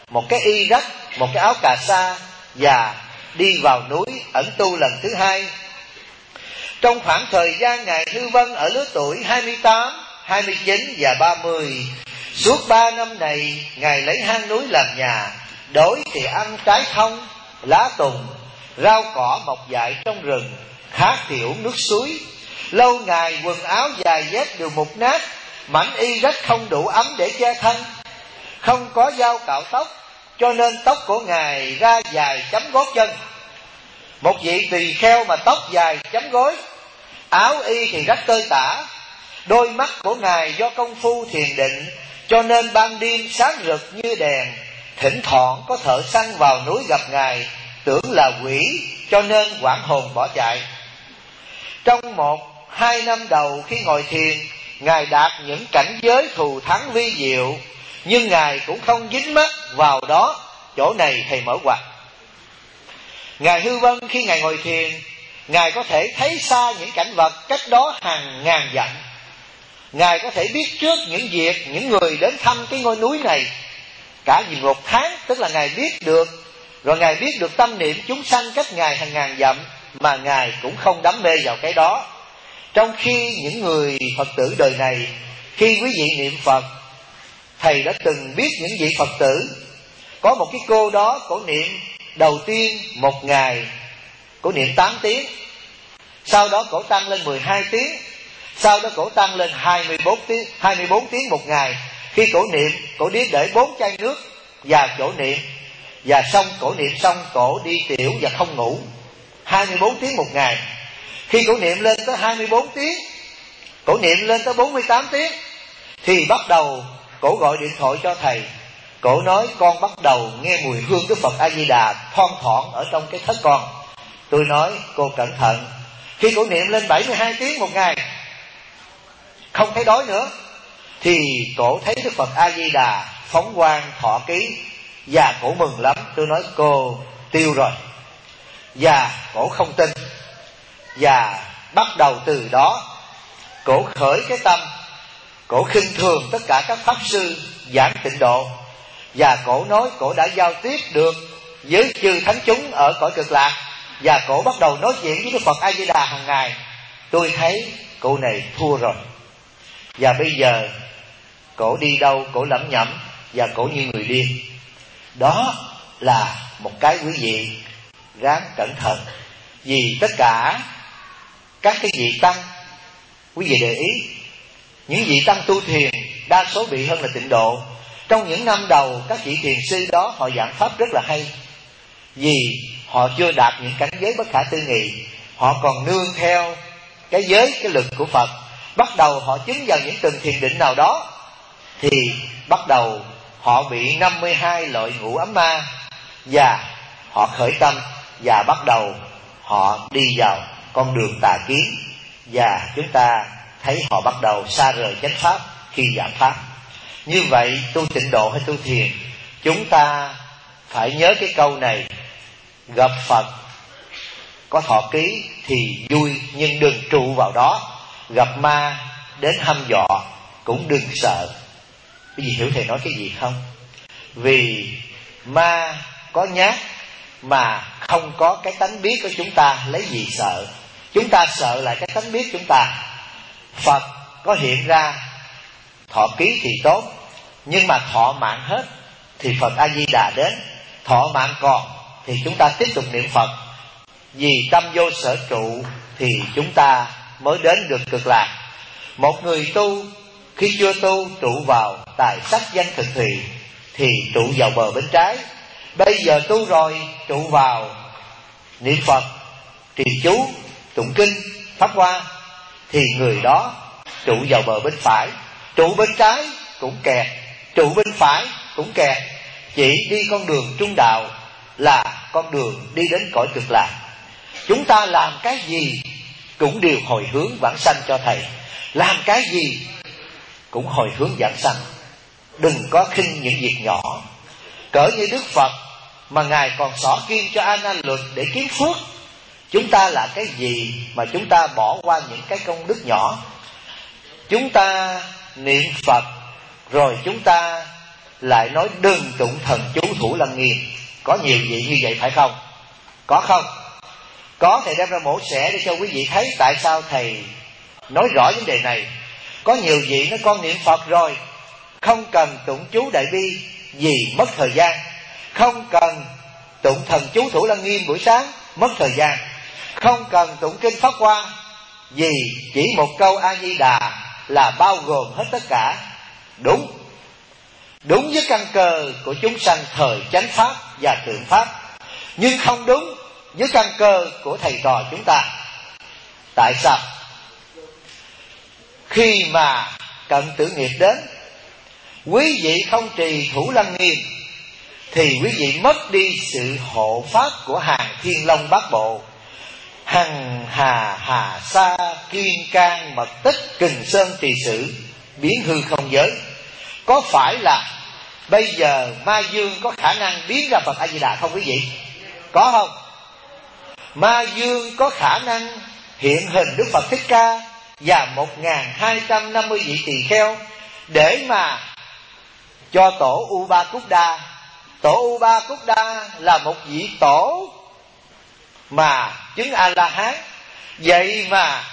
một cái y rách, một cái áo cà sa và đi vào núi ẩn tu lần thứ hai. Trong khoảng thời gian Ngài Hư Vân ở lứa tuổi 28, 29 và 30, suốt 3 năm này Ngài lấy hang núi làm nhà, đói thì ăn trái thông, lá tùng, rau cỏ mọc dại trong rừng, khát thì uống nước suối. Lâu ngày quần áo giày dép đều mục nát, mảnh y rách không đủ ấm để che thân. Không có dao cạo tóc, cho nên tóc của Ngài ra dài chấm gót chân. Một vị tỳ kheo mà tóc dài chấm gối, áo y thì rách tơi tả. Đôi mắt của Ngài do công phu thiền định, cho nên ban đêm sáng rực như đèn. Thỉnh thoảng có thợ săn vào núi gặp Ngài, tưởng là quỷ, cho nên hoảng hồn bỏ chạy. Trong 1-2 năm đầu khi ngồi thiền, Ngài đạt những cảnh giới thù thắng vi diệu, nhưng Ngài cũng không dính mắc vào đó. Chỗ này thầy mở ngoặt. Ngài Hư Vân khi Ngài ngồi thiền, Ngài có thể thấy xa những cảnh vật cách đó hàng ngàn dặm. Ngài có thể biết trước những việc, những người đến thăm cái ngôi núi này cả vì 1 tháng, tức là Ngài biết được. Rồi Ngài biết được tâm niệm chúng sanh cách Ngài hàng ngàn dặm, mà Ngài cũng không đắm mê vào cái đó. Trong khi những người Phật tử đời này, khi quý vị niệm Phật, thầy đã từng biết những vị Phật tử. Có một cái cô đó, cổ niệm đầu tiên một ngày cổ niệm 8 tiếng, sau đó cổ tăng lên 12 tiếng, sau đó cổ tăng lên 24 tiếng một ngày. Khi cổ niệm, cổ biết để 4 chai nước và cổ niệm, và xong cổ niệm xong cổ đi tiểu và không ngủ 24 tiếng một ngày. Khi cổ niệm lên tới 24 tiếng, cổ niệm lên tới 48 tiếng, thì bắt đầu cổ gọi điện thoại cho thầy. Cổ nói con bắt đầu nghe mùi hương Đức Phật A Di Đà thoang thoảng ở trong cái thất con. Tôi nói cô cẩn thận. Khi cổ niệm lên 72 tiếng một ngày, không thấy đói nữa, thì cổ thấy Đức Phật A Di Đà phóng quang thọ ký, và cổ mừng lắm. Tôi nói cô tiêu rồi. Và cổ không tin. Và bắt đầu từ đó cổ khởi cái tâm, cổ khinh thường tất cả các pháp sư giảng tịnh độ. Và cổ nói cổ đã giao tiếp được với chư thánh chúng ở cõi Cực Lạc, và cổ bắt đầu nói chuyện với Đức Phật A Di Đà hàng ngày. Tôi thấy cô này thua rồi. Và bây giờ cổ đi đâu cổ lẩm nhẩm, và cổ như người điên. Đó là một cái quý vị ráng cẩn thận. Vì tất cả các cái vị tăng, quý vị để ý, những vị tăng tu thiền đa số bị hơn là tịnh độ. Trong những năm đầu, các vị thiền sư đó họ giảng pháp rất là hay, vì họ chưa đạt những cảnh giới bất khả tư nghị. Họ còn nương theo cái giới, cái lực của Phật. Bắt đầu họ chứng vào những từng thiền định nào đó, thì bắt đầu họ bị 52 loại ngũ ấm ma, và họ khởi tâm, và bắt đầu họ đi vào con đường tà kiến. Và chúng ta thấy họ bắt đầu xa rời chánh pháp khi giảng pháp. Như vậy tu tịnh độ hay tu thiền, chúng ta phải nhớ cái câu này: gặp Phật có thọ ký thì vui, nhưng đừng trụ vào đó. Gặp ma đến hăm dọa cũng đừng sợ. Quý vị hiểu thầy nói cái gì không? Vì ma có nhát mà không có cái tánh biết của chúng ta, lấy gì sợ? Chúng ta sợ lại cái tánh biết chúng ta. Phật có hiện ra thọ ký thì tốt, nhưng mà thọ mạng hết thì Phật A Di Đà đến. Thọ mạng còn thì chúng ta tiếp tục niệm Phật. Vì tâm vô sở trụ thì chúng ta mới đến được Cực Lạc. Một người tu khi chưa tu trụ vào tài sắc danh thực thùy thì trụ vào bờ bên trái. Bây giờ tu rồi trụ vào niệm Phật, trì chú, tụng kinh, pháp hoa, thì người đó trụ vào bờ bên phải. Trụ bên trái cũng kẹt, trụ bên phải cũng kẹt. Chỉ đi con đường trung đạo là con đường đi đến cõi Cực Lạc. Chúng ta làm cái gì cũng đều hồi hướng vãng sanh cho thầy. Làm cái gì cũng hồi hướng vãng sanh. Đừng có khinh những việc nhỏ. Cỡ như Đức Phật mà Ngài còn xỏ kim cho A Nan luật để kiếm phước. Chúng ta là cái gì mà chúng ta bỏ qua những cái công đức nhỏ? Chúng ta niệm Phật rồi chúng ta lại nói đừng tụng thần chú Thủ Lăng Nghiêm. Có nhiều vị như vậy phải không? Có không? Có, thầy đem ra mổ xẻ để cho quý vị thấy tại sao thầy nói rõ vấn đề này. Có nhiều vị nói con niệm Phật rồi, không cần tụng chú Đại Bi vì mất thời gian, không cần tụng thần chú Thủ Lăng Nghiêm buổi sáng mất thời gian, không cần tụng kinh Pháp Hoa vì chỉ một câu A Di Đà là bao gồm hết tất cả. Đúng, đúng với căn cơ của chúng sanh thời chánh pháp và tượng pháp, nhưng không đúng với căn cơ của thầy trò chúng ta. Tại sao? Khi mà cận tử nghiệp đến, quý vị không trì Thủ Lăng Nghiêm thì quý vị mất đi sự hộ pháp của hàng Thiên Long Bát Bộ, hằng hà hà sa kim cang mật tích kình sơn trì sử biến hư không giới. Có phải là bây giờ Ma Dương có khả năng biến ra Phật A Di Đà không quý vị? Có không? Ma Dương có khả năng hiện hình Đức Phật Thích Ca và 1250 vị tỳ kheo để mà cho tổ U-ba Cúc Đa. Tổ U-ba Cúc Đa là một vị tổ mà chứng A-la-hán. Vậy mà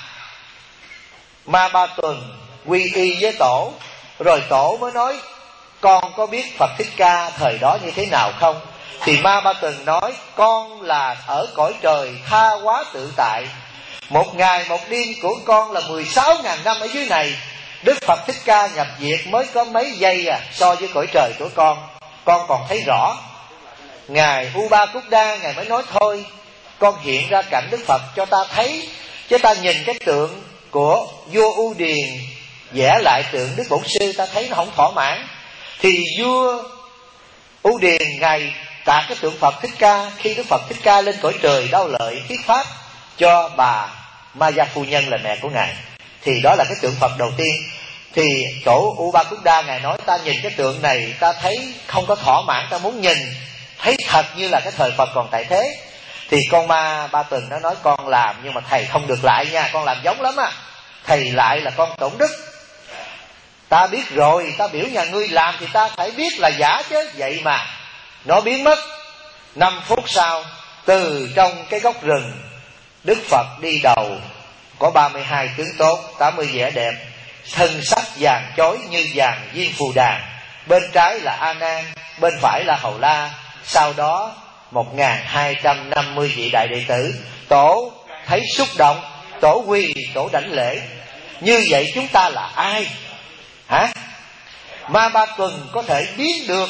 Ma Ba Tuần quy y với tổ, rồi tổ mới nói con có biết Phật Thích Ca thời đó như thế nào không? Thì Ma Ba Tuần nói con là ở cõi trời tha hóa tự tại, một ngày một đêm của con là 16.000 năm ở dưới này. Đức Phật Thích Ca nhập diệt mới có mấy giây so với cõi trời của con còn thấy rõ. Ngài U-ba Cúc Đa Ngài mới nói thôi, con hiện ra cảnh Đức Phật cho ta thấy, chứ ta nhìn cái tượng của vua U Điền vẽ lại tượng Đức Bổn Sư ta thấy nó không thỏa mãn. Thì vua U Điền Ngài tạc cái tượng Phật Thích Ca khi Đức Phật Thích Ca lên cõi trời Đau Lợi thuyết pháp cho bà Ma Gia phu nhân là mẹ của Ngài. Thì đó là cái tượng Phật đầu tiên. Thì tổ U-ba Cúc Đa Ngài nói ta nhìn cái tượng này ta thấy không có thỏa mãn, ta muốn nhìn thấy thật như là cái thời Phật còn tại thế. Thì con Ma Ba Tuần nó nói con làm nhưng mà thầy không được lại nha, con làm giống lắm á, thầy lại là con tổn đức. Ta biết rồi, ta biểu nhà ngươi làm thì ta phải biết là giả chứ. Vậy mà nó biến mất. 5 phút sau, từ trong cái gốc rừng Đức Phật đi đầu, có 32 tướng tốt, 80 vẻ đẹp, thân sắc vàng chói như vàng viên phù đàn. Bên trái là A Nan, bên phải là Hầu La. Sau đó 1250 vị đại đệ tử. Tổ thấy xúc động, tổ quỳ, tổ đảnh lễ. Như vậy chúng ta là ai? Hả? Ma Ba Tuần có thể biến được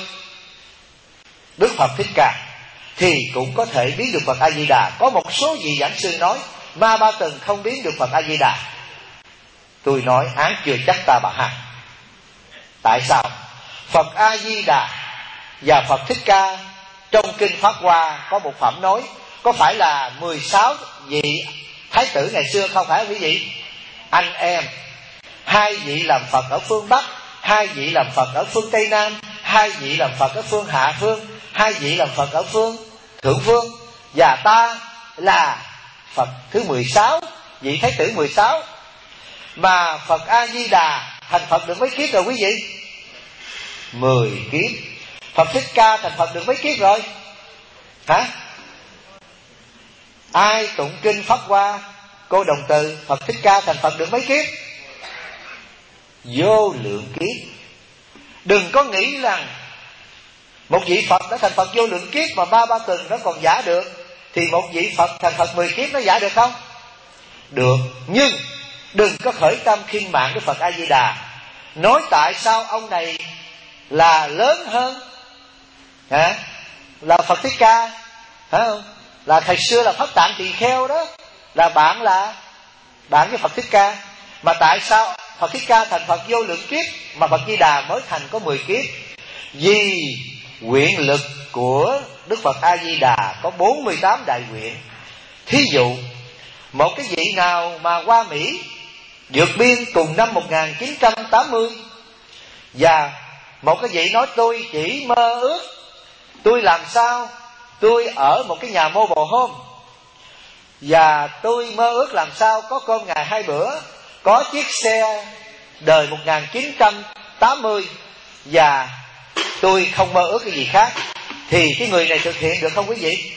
Đức Phật Thích Ca thì cũng có thể biến được Phật A Di Đà. Có một số vị giảng sư nói Ma Ba Tuần không biến được Phật A Di Đà. Tôi nói án chưa chắc ta bà hằng. Tại sao? Phật A Di Đà và Phật Thích Ca trong kinh Pháp Hoa có một phẩm nói, có phải là 16 vị thái tử ngày xưa không phải quý vị? Anh em, 2 vị làm Phật ở phương Bắc, 2 vị làm Phật ở phương Tây Nam, 2 vị làm Phật ở phương Hạ Phương, 2 vị làm Phật ở phương Thượng Phương, và ta là Phật thứ 16, vị thái tử 16. Mà Phật A Di Đà thành Phật được mấy kiếp rồi quý vị? 10 kiếp. Phật Thích Ca thành Phật được mấy kiếp rồi? Hả? Ai tụng kinh Pháp Hoa cô đồng từ Phật Thích Ca thành Phật được mấy kiếp? Vô lượng kiếp. Đừng có nghĩ rằng một vị Phật đã thành Phật vô lượng kiếp mà Ma Ba Tuần nó còn giả được, thì một vị Phật thành Phật 10 kiếp nó giả được không? Được. Nhưng đừng có khởi tâm khinh mạng với Phật A Di Đà, nói tại sao ông này là lớn hơn là Phật Thích Ca, phải không? Là thời xưa là Pháp Tạng Tỳ Kheo đó, là bạn với Phật Thích Ca. Mà tại sao Phật Thích Ca thành Phật vô lượng kiếp mà Phật Di Đà mới thành có 10 kiếp? Vì nguyện lực của Đức Phật A Di Đà có 48 đại nguyện. Thí dụ một cái vị nào mà qua Mỹ vượt biên cùng năm 1980, và một cái vị nói tôi chỉ mơ ước, tôi làm sao tôi ở một cái nhà mobile home, và tôi mơ ước làm sao có cơm ngày 2 bữa, có chiếc xe đời 1980, và tôi không mơ ước cái gì khác. Thì cái người này thực hiện được không quý vị?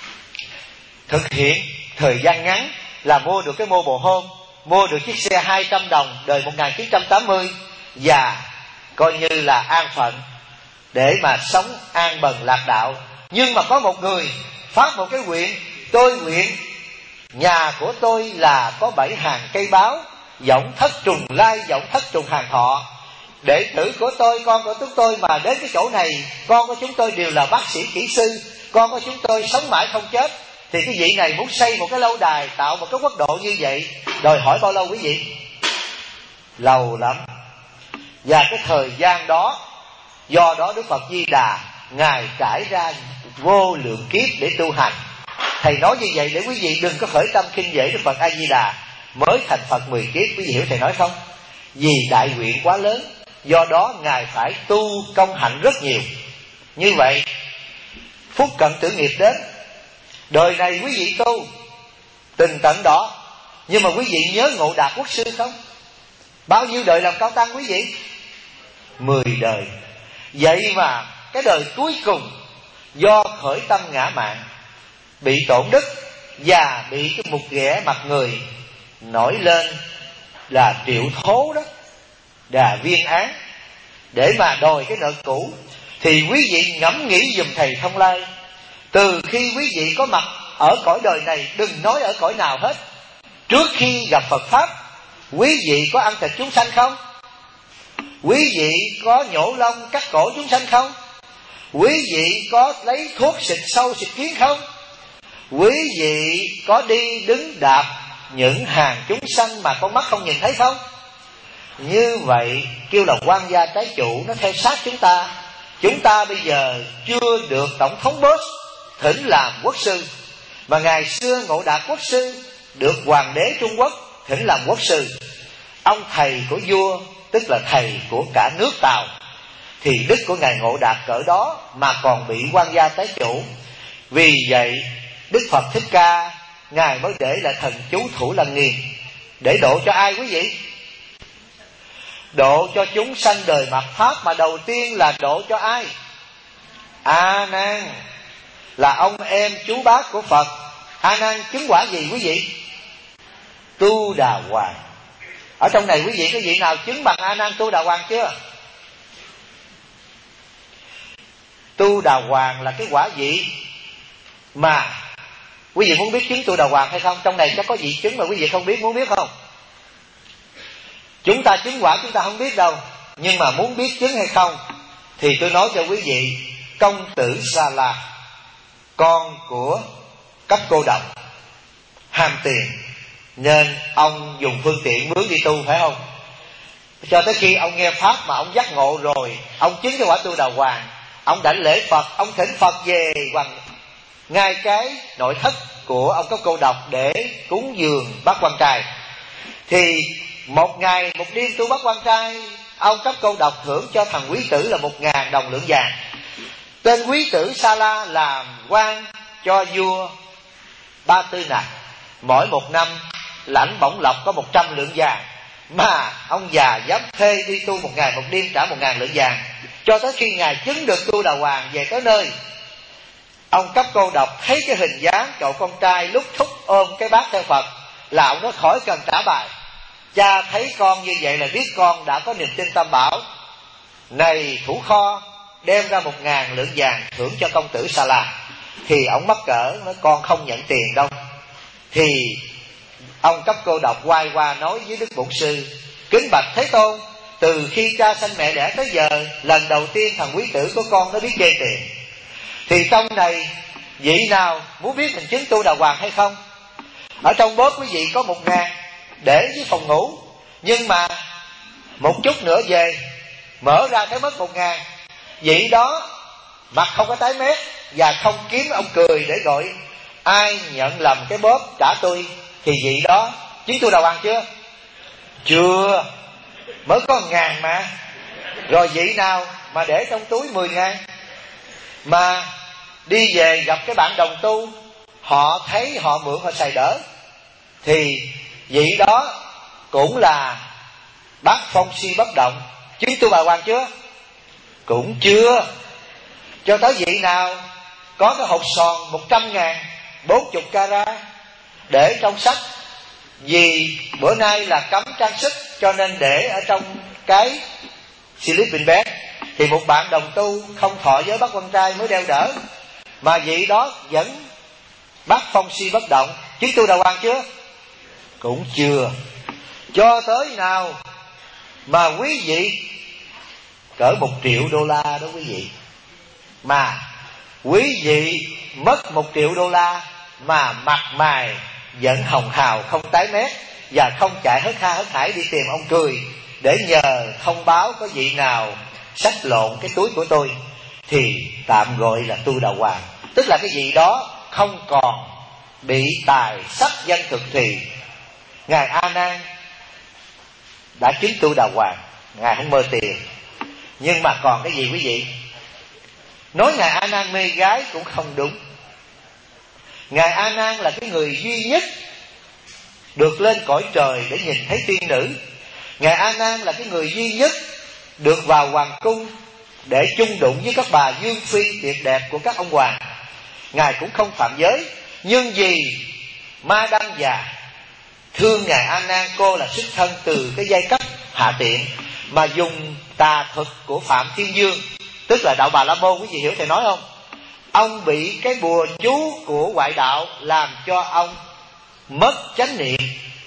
Thực hiện thời gian ngắn là mua được cái mobile home, mua được chiếc xe 200 đồng đời 1980 và coi như là an phận để mà sống an bần lạc đạo. Nhưng mà có một người phát một cái nguyện: tôi nguyện nhà của tôi là có 7 hàng cây báo, võng thất trùng lai, võng thất trùng hàng thọ. Đệ tử của tôi, con của chúng tôi mà đến cái chỗ này, con của chúng tôi đều là bác sĩ kỹ sư, con của chúng tôi sống mãi không chết. Thì cái vị này muốn xây một cái lâu đài, tạo một cái quốc độ như vậy, đòi hỏi bao lâu quý vị? Lâu lắm. Và cái thời gian đó, do đó Đức Phật Di Đà Ngài trải ra vô lượng kiếp để tu hành. Thầy nói như vậy để quý vị đừng có khởi tâm khinh dễ Đức Phật A Di Đà mới thành Phật 10 kiếp. Quý vị hiểu thầy nói không? Vì đại nguyện quá lớn, do đó Ngài phải tu công hạnh rất nhiều. Như vậy phúc cận tử nghiệp đến, đời này quý vị tu tình tận đó, nhưng mà quý vị nhớ Ngộ Đạt Quốc sư không? Bao nhiêu đời làm cao tăng quý vị? 10 đời. Vậy mà cái đời cuối cùng do khởi tâm ngã mạn, bị tổn đức và bị cái mục ghẻ mặt người nổi lên là triệu thố đó, là viên án để mà đòi cái nợ cũ. Thì quý vị ngẫm nghĩ giùm thầy Thông Lai, từ khi quý vị có mặt ở cõi đời này, đừng nói ở cõi nào hết, trước khi gặp Phật Pháp, quý vị có ăn thịt chúng sanh không? Quý vị có nhổ lông cắt cổ chúng sanh không? Quý vị có lấy thuốc xịt sâu xịt kiến không? Quý vị có đi đứng đạp những hàng chúng sanh mà con mắt không nhìn thấy không? Như vậy kêu là quan gia trái chủ, nó theo sát chúng ta. Chúng ta bây giờ chưa được Tổng thống Bush thỉnh làm quốc sư, mà ngày xưa Ngộ Đạt Quốc sư được Hoàng đế Trung Quốc thỉnh làm quốc sư. Ông thầy của vua, tức là thầy của cả nước Tàu. Thì đức của Ngài Ngộ Đạt cỡ đó mà còn bị quan gia trái chủ. Vì vậy Đức Phật Thích Ca Ngài mới để lại thần chú Thủ Lăng Nghiêm. Để độ cho ai quý vị? Độ cho chúng sanh đời mạt Pháp. Mà đầu tiên là độ cho ai? A Nan, là ông em chú bác của Phật. A Nan chứng quả gì quý vị? Tu Đà Hoàng. Ở trong này quý vị có vị nào chứng bằng A Nan Tu Đà Hoàng chưa? Tu Đà Hoàng là cái quả vị mà quý vị muốn biết chứng Tu Đà Hoàng hay không? Trong này chắc có vị chứng mà quý vị không biết, muốn biết không? Chúng ta chứng quả chúng ta không biết đâu, nhưng mà muốn biết chứng hay không thì tôi nói cho quý vị. Công tử Sa La, con của Cấp Cô Độc, ham tiền nên ông dùng phương tiện mướn đi tu, phải không? Cho tới khi ông nghe Pháp mà ông giác ngộ rồi, ông chứng cái quả Tu Đà Hoàng, ông đảnh lễ Phật, ông thỉnh Phật về ngay cái nội thất của ông Cấp Cô Độc để cúng dường bát quan trai. Thì một ngày một đêm tu bát quan trai, ông Cấp Cô Độc thưởng cho thằng quý tử là 1.000 đồng lượng vàng. Tên quý tử Sa La làm quan cho vua Ba Tư Nặc, mỗi một năm lãnh bổng lộc có 100 lượng vàng. Mà ông già dám thuê đi tu 1 ngày 1 đêm trả 1.000 lượng vàng. Cho tới khi ngài chứng được Tu Đà Hoàng về tới nơi, ông Cấp Cô Độc thấy cái hình dáng cậu con trai lúc thúc ôm cái bát theo Phật, là ông nói khỏi cần trả bài. Cha thấy con như vậy là biết con đã có niềm tin Tam Bảo. Này thủ kho, đem ra 1.000 lượng vàng thưởng cho công tử Sa La. Thì ông mắc cỡ nói con không nhận tiền đâu. Thì ông Cấp Cô Độc quay qua nói với Đức Bổn Sư: kính bạch Thế Tôn, từ khi cha sanh mẹ đẻ tới giờ, lần đầu tiên thằng quý tử của con nó biết chê tiền. Thì trong này vị nào muốn biết mình chứng Tu Đà Hoàng hay không? Ở trong bóp quý vị có 1.000 để với phòng ngủ, nhưng mà một chút nữa về mở ra thấy mất 1.000. Vị đó mặt không có tái mét và không kiếm ông cười để gọi ai nhận lầm cái bóp trả tôi. Thì vị đó chứng Tu Đà Hoàng chưa? Chưa, mới có 1.000 mà. Rồi vị nào mà để trong túi 10.000 mà đi về gặp cái bạn đồng tu, họ thấy họ mượn họ xài đỡ, thì vị đó cũng là bác phong si bất động, chứng Tu Đà Hoàng chưa? Cũng chưa. Cho tới vị nào có cái hột sòn 100.000 40 carat để trong sách, vì bữa nay là cấm trang sức cho nên để ở trong cái sleeping bag, thì một bạn đồng tu không thọ giới bắt quan trai mới đeo đỡ, mà vị đó vẫn bắt phong si bất động, chứng tu đà hoàng chưa? Cũng chưa. Cho tới nào mà quý vị cỡ $1 triệu đó quý vị, mà quý vị mất $1 triệu mà mặt mày vẫn hồng hào không tái mét, và không chạy hớt ha hớt hải đi tìm ông cười để nhờ thông báo có vị nào xách lộn cái túi của tôi, thì tạm gọi là tu đà hoàng. Tức là cái vị đó không còn bị tài sắc danh thực. Thì ngài A Nan đã chứng tu đà hoàng, ngài không mơ tiền. Nhưng mà còn cái gì quý vị? Nói ngài A Nan mê gái cũng không đúng. Ngài A Nan là cái người duy nhất được lên cõi trời để nhìn thấy tiên nữ. Ngài A Nan là cái người duy nhất được vào hoàng cung để chung đụng với các bà dương phi tuyệt đẹp của các ông hoàng. Ngài cũng không phạm giới, nhưng vì Ma Đăng già thương ngài A Nan, cô là xuất thân từ cái giai cấp hạ tiện, mà dùng tà thuật của Phạm Thiên Dương, tức là đạo Bà La Môn. Quý vị hiểu thầy nói không? Ông bị cái bùa chú của ngoại đạo làm cho ông mất chánh niệm.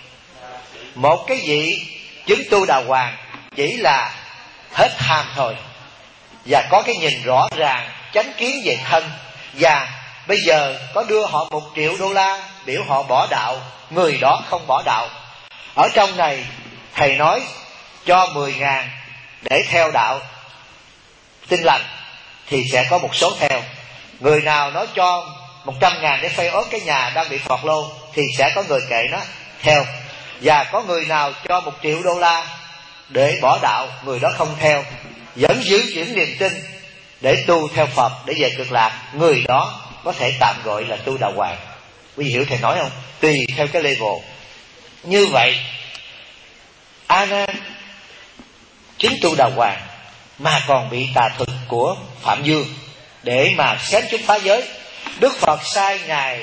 Một cái vị chứng tu đà hoàng chỉ là hết ham thôi, và có cái nhìn rõ ràng chánh kiến về thân. Và bây giờ có đưa họ $1 triệu biểu họ bỏ đạo, người đó không bỏ đạo. Ở trong này thầy nói cho 10.000 để theo đạo Tin Lành thì sẽ có một số theo. Người nào nói cho 100.000 để phê ớt cái nhà đang bị phọt lô thì sẽ có người kệ nó theo. Và có người nào cho $1 triệu để bỏ đạo, người đó không theo, vẫn giữ vững niềm tin để tu theo Phật để về cực lạc, người đó có thể tạm gọi là tu đà hoàng. Quý vị hiểu thầy nói không? Tùy theo cái level. Như vậy A Nan chứng tu đà hoàng mà còn bị tà thuật của Phạm Dương để mà xém chút phá giới. Đức Phật sai ngài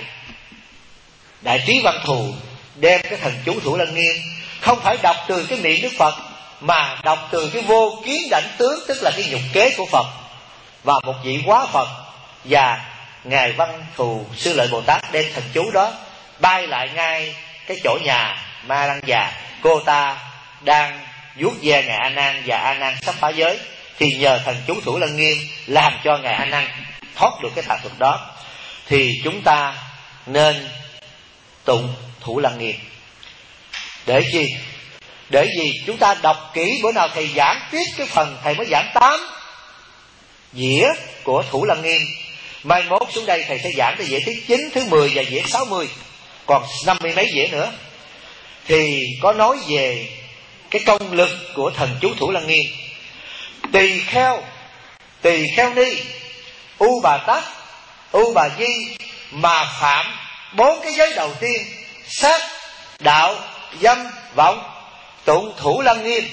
Đại Trí Văn Thù đem cái thần chú Thủ Lăng Nghiêm, không phải đọc từ cái miệng Đức Phật, mà đọc từ cái vô kiến đảnh tướng, tức là cái nhục kế của Phật và một vị quá Phật. Và ngài Văn Thù Sư Lợi Bồ Tát đem thần chú đó bay lại ngay cái chỗ nhà Ma Đăng già. Cô ta đang vuốt ve ngài A Nan và A Nan sắp phá giới, thì nhờ thần chú Thủ Lăng Nghiêm làm cho ngài A Nan thoát được cái tà thuật đó. Thì chúng ta nên tụng Thủ Lăng Nghiêm để chi? Để gì? Chúng ta đọc kỹ, bữa nào thầy giảng tiếp cái phần thầy mới giảng 8 dĩa của Thủ Lăng Nghiêm. Mai mốt xuống đây thầy sẽ giảng tới dĩa thứ 9, thứ 10 và dĩa 60, còn 50 mấy dĩa nữa. Thì có nói về cái công lực của thần chú Thủ Lăng Nghiêm. Tỳ kheo ni, U Bà Tát, U Bà Di mà phạm 4 cái giới đầu tiên: sát, đạo, dâm, vọng, tụng Thủ Lăng Nghiêm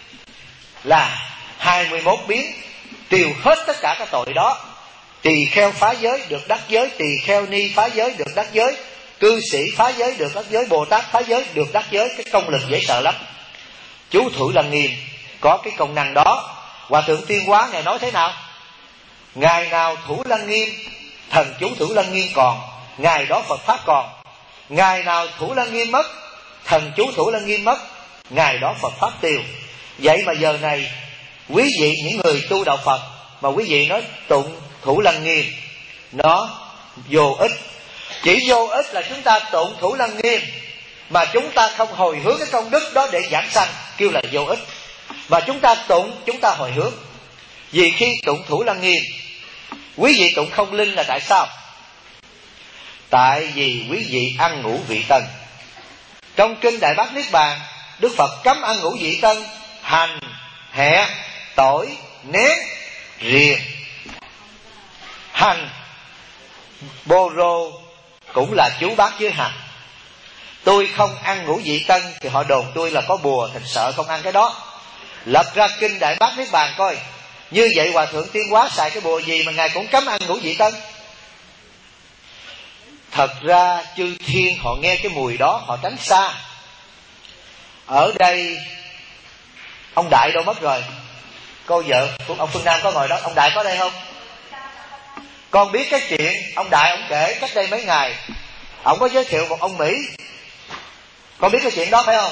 là 21 biến, tiêu hết tất cả các tội đó. Tỳ kheo phá giới được đắc giới, tỳ kheo ni phá giới được đắc giới, cư sĩ phá giới được đắc giới, Bồ Tát phá giới được đắc giới. Cái công lực dễ sợ lắm. Chú Thủ Lăng Nghiêm có cái công năng đó. Hòa thượng Tuyên Hóa ngài nói thế nào? Ngày nào Thủ Lăng Nghiêm, thần chú Thủ Lăng Nghiêm còn, ngày đó Phật pháp còn. Ngày nào Thủ Lăng Nghiêm mất, thần chú Thủ Lăng Nghiêm mất, ngày đó Phật pháp tiêu. Vậy mà giờ này quý vị những người tu đạo Phật mà quý vị nói tụng Thủ Lăng Nghiêm, nó vô ích. Chỉ vô ích là chúng ta tụng Thủ Lăng Nghiêm mà chúng ta không hồi hướng cái công đức đó để giảng sanh, kêu là vô ích. Mà chúng ta tụng, chúng ta hồi hướng. Vì khi tụng Thủ Lăng Nghiêm, quý vị tụng không linh là tại sao? Tại vì quý vị ăn ngũ vị tân. Trong kinh Đại Bát Niết Bàn, Đức Phật cấm ăn ngũ vị tân: hành, hẹ, tỏi, nén, riềng. Hành, bô rô cũng là chú bác với hành. Tôi không ăn ngũ vị tân thì họ đồn tôi là có bùa, thật sợ không ăn cái đó. Lật ra kinh Đại Bát Niết Bàn coi, Như vậy Hòa Thượng Tiên Hóa xài cái bùa gì mà Ngài cũng cấm ăn ngũ vị tân? Thật ra chư thiên họ nghe cái mùi đó họ tránh xa. Ở đây ông Đại đâu mất rồi? Cô vợ của ông Phương Nam có ngồi đó. Ông Đại có đây không? Con biết cái chuyện ông Đại ông kể cách đây mấy ngày. Ông có giới thiệu một ông Mỹ. Con biết cái chuyện đó phải không?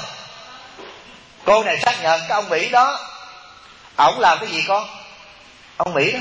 Cô này xác nhận cái ông Mỹ đó, ổng làm cái gì con? Ông Mỹ đó,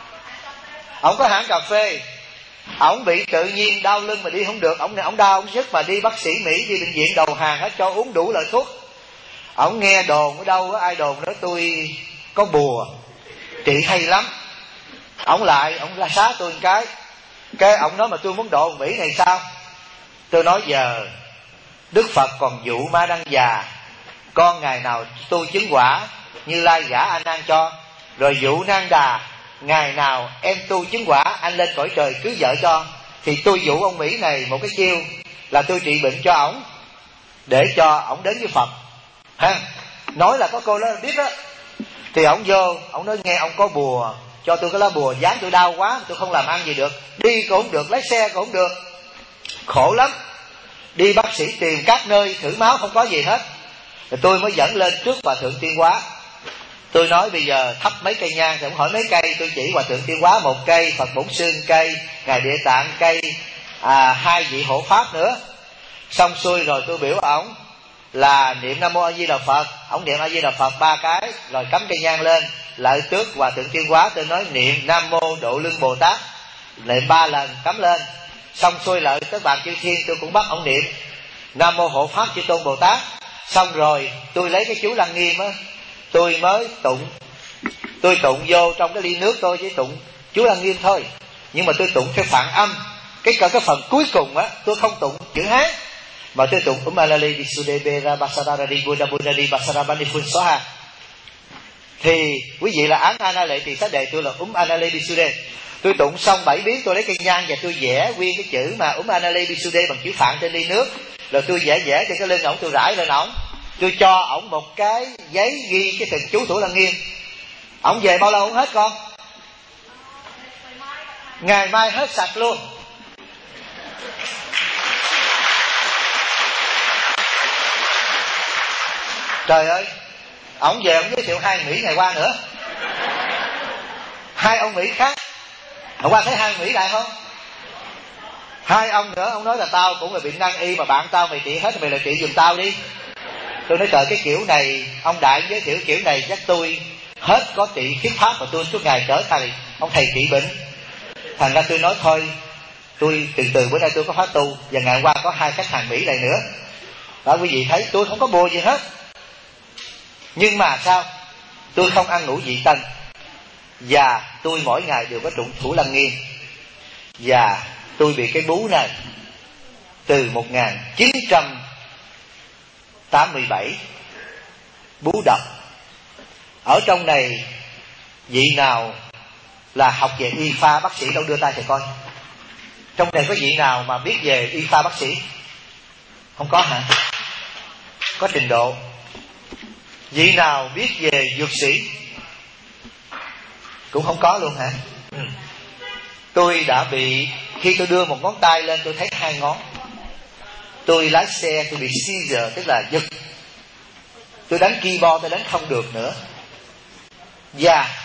ổng có hãng cà phê. Ổng bị tự nhiên đau lưng mà đi không được. Ổng đau ổng sức mà đi bác sĩ Mỹ, đi bệnh viện đầu hàng hết, cho uống đủ loại thuốc. Ổng nghe đồn ở đâu có ai đồn nói tôi có bùa trị hay lắm. Ổng la xá tôi một cái ổng nói mà tôi muốn độ Mỹ này sao? Tôi nói giờ Đức Phật còn dụ Ma Đăng Già, con ngày nào tu chứng quả, Như Lai gả A Nan cho. Rồi dụ Nan Đà, ngày nào em tu chứng quả anh lên cõi trời cưới vợ cho. Thì tôi dụ ông Mỹ này một cái chiêu là tôi trị bệnh cho ổng, để cho ổng đến với Phật ha. Nói là có cô đó biết đó. Thì ổng vô, ổng nói nghe ông có bùa, cho tôi cái lá bùa dán tôi đau quá, tôi không làm ăn gì được, đi cũng không được, lái xe cũng không được, khổ lắm. Đi bác sĩ tìm các nơi thử máu không có gì hết. Rồi tôi mới dẫn lên trước Hòa Thượng Tiên Hóa. Tôi nói bây giờ thắp mấy cây nhang. Thì ông hỏi mấy cây, tôi chỉ Hòa Thượng Tiên Hóa một cây, Phật Bổn Sư cây, Ngài Địa Tạng cây, 2 vị hộ pháp nữa. Xong xuôi rồi tôi biểu ổng là niệm Nam Mô A Di Đà Phật. Ổng niệm A Di Đà Phật 3 cái, rồi cắm cây nhang lên. Lại trước Hòa Thượng Tiên Hóa tôi nói niệm Nam Mô Độ Lương Bồ Tát, niệm 3 lần cắm lên. Xong xuôi lại tới bàn chư thiên tôi cũng bắt ổng niệm Nam Mô Hộ Pháp Chư Tôn Bồ Tát. Xong rồi tôi lấy cái chú Lăng Nghiêm á, tôi mới tụng. Tôi tụng vô trong cái ly nước tôi chỉ tụng chú Lăng Nghiêm thôi. Nhưng mà tôi tụng theo phản âm. Cái phần cuối cùng á tôi không tụng chữ Hán, mà tôi tụng Alali Disudebera Basadari Buddha Buddhadi Basarabani Phun Soha. Thì quý vị là án Ana Lệ thì sẽ đề tôi là Anali Disude. Tôi tụng xong 7 biến, tôi lấy cây nhang và tôi vẽ nguyên cái chữ mà Anali Disude bằng chữ phạn trên ly nước. Rồi tôi vẽ trên cái lưng ổng, tôi rải lên ổng. Tôi cho ổng một cái giấy ghi cái từng chú Thủ Lăng Nghiêm. Ổng về bao lâu ổng hết con? Ngày mai hết sạch luôn. Trời ơi, ổng về ổng giới thiệu 2 Mỹ ngày qua nữa. 2 ông Mỹ khác. Hôm qua thấy 2 Mỹ lại không? 2 ông nữa. Ông nói là tao cũng là bệnh nan y, mà bạn tao mày trị hết, mày lại trị giùm tao đi. Tôi nói trời, cái kiểu này ông Đại giới thiệu kiểu này chắc tôi hết có trị thuyết pháp, mà tôi suốt ngày trở thành ông thầy trị bệnh. Thành ra tôi nói thôi, tôi từ bữa nay tôi có khóa tu. Và ngày hôm qua có 2 khách hàng Mỹ này nữa. Đó, quý vị thấy tôi không có bùa gì hết. Nhưng mà sao? Tôi không ăn ngũ vị tân, và tôi mỗi ngày đều có tụng Thủ Lăng Nghiêm. Và tôi bị cái bú này từ 1987, bú độc. Ở trong này vị nào là học về y khoa bác sĩ đâu đưa tay thì coi. Trong này có vị nào mà biết về y khoa bác sĩ? Không có hả? Có trình độ. Vị nào biết về dược sĩ? Cũng không có luôn hả? Tôi đã bị, khi tôi đưa một ngón tay lên tôi thấy 2 ngón. Tôi lái xe tôi bị seizure, tức là giật. Tôi đánh keyboard tôi đánh không được nữa. Và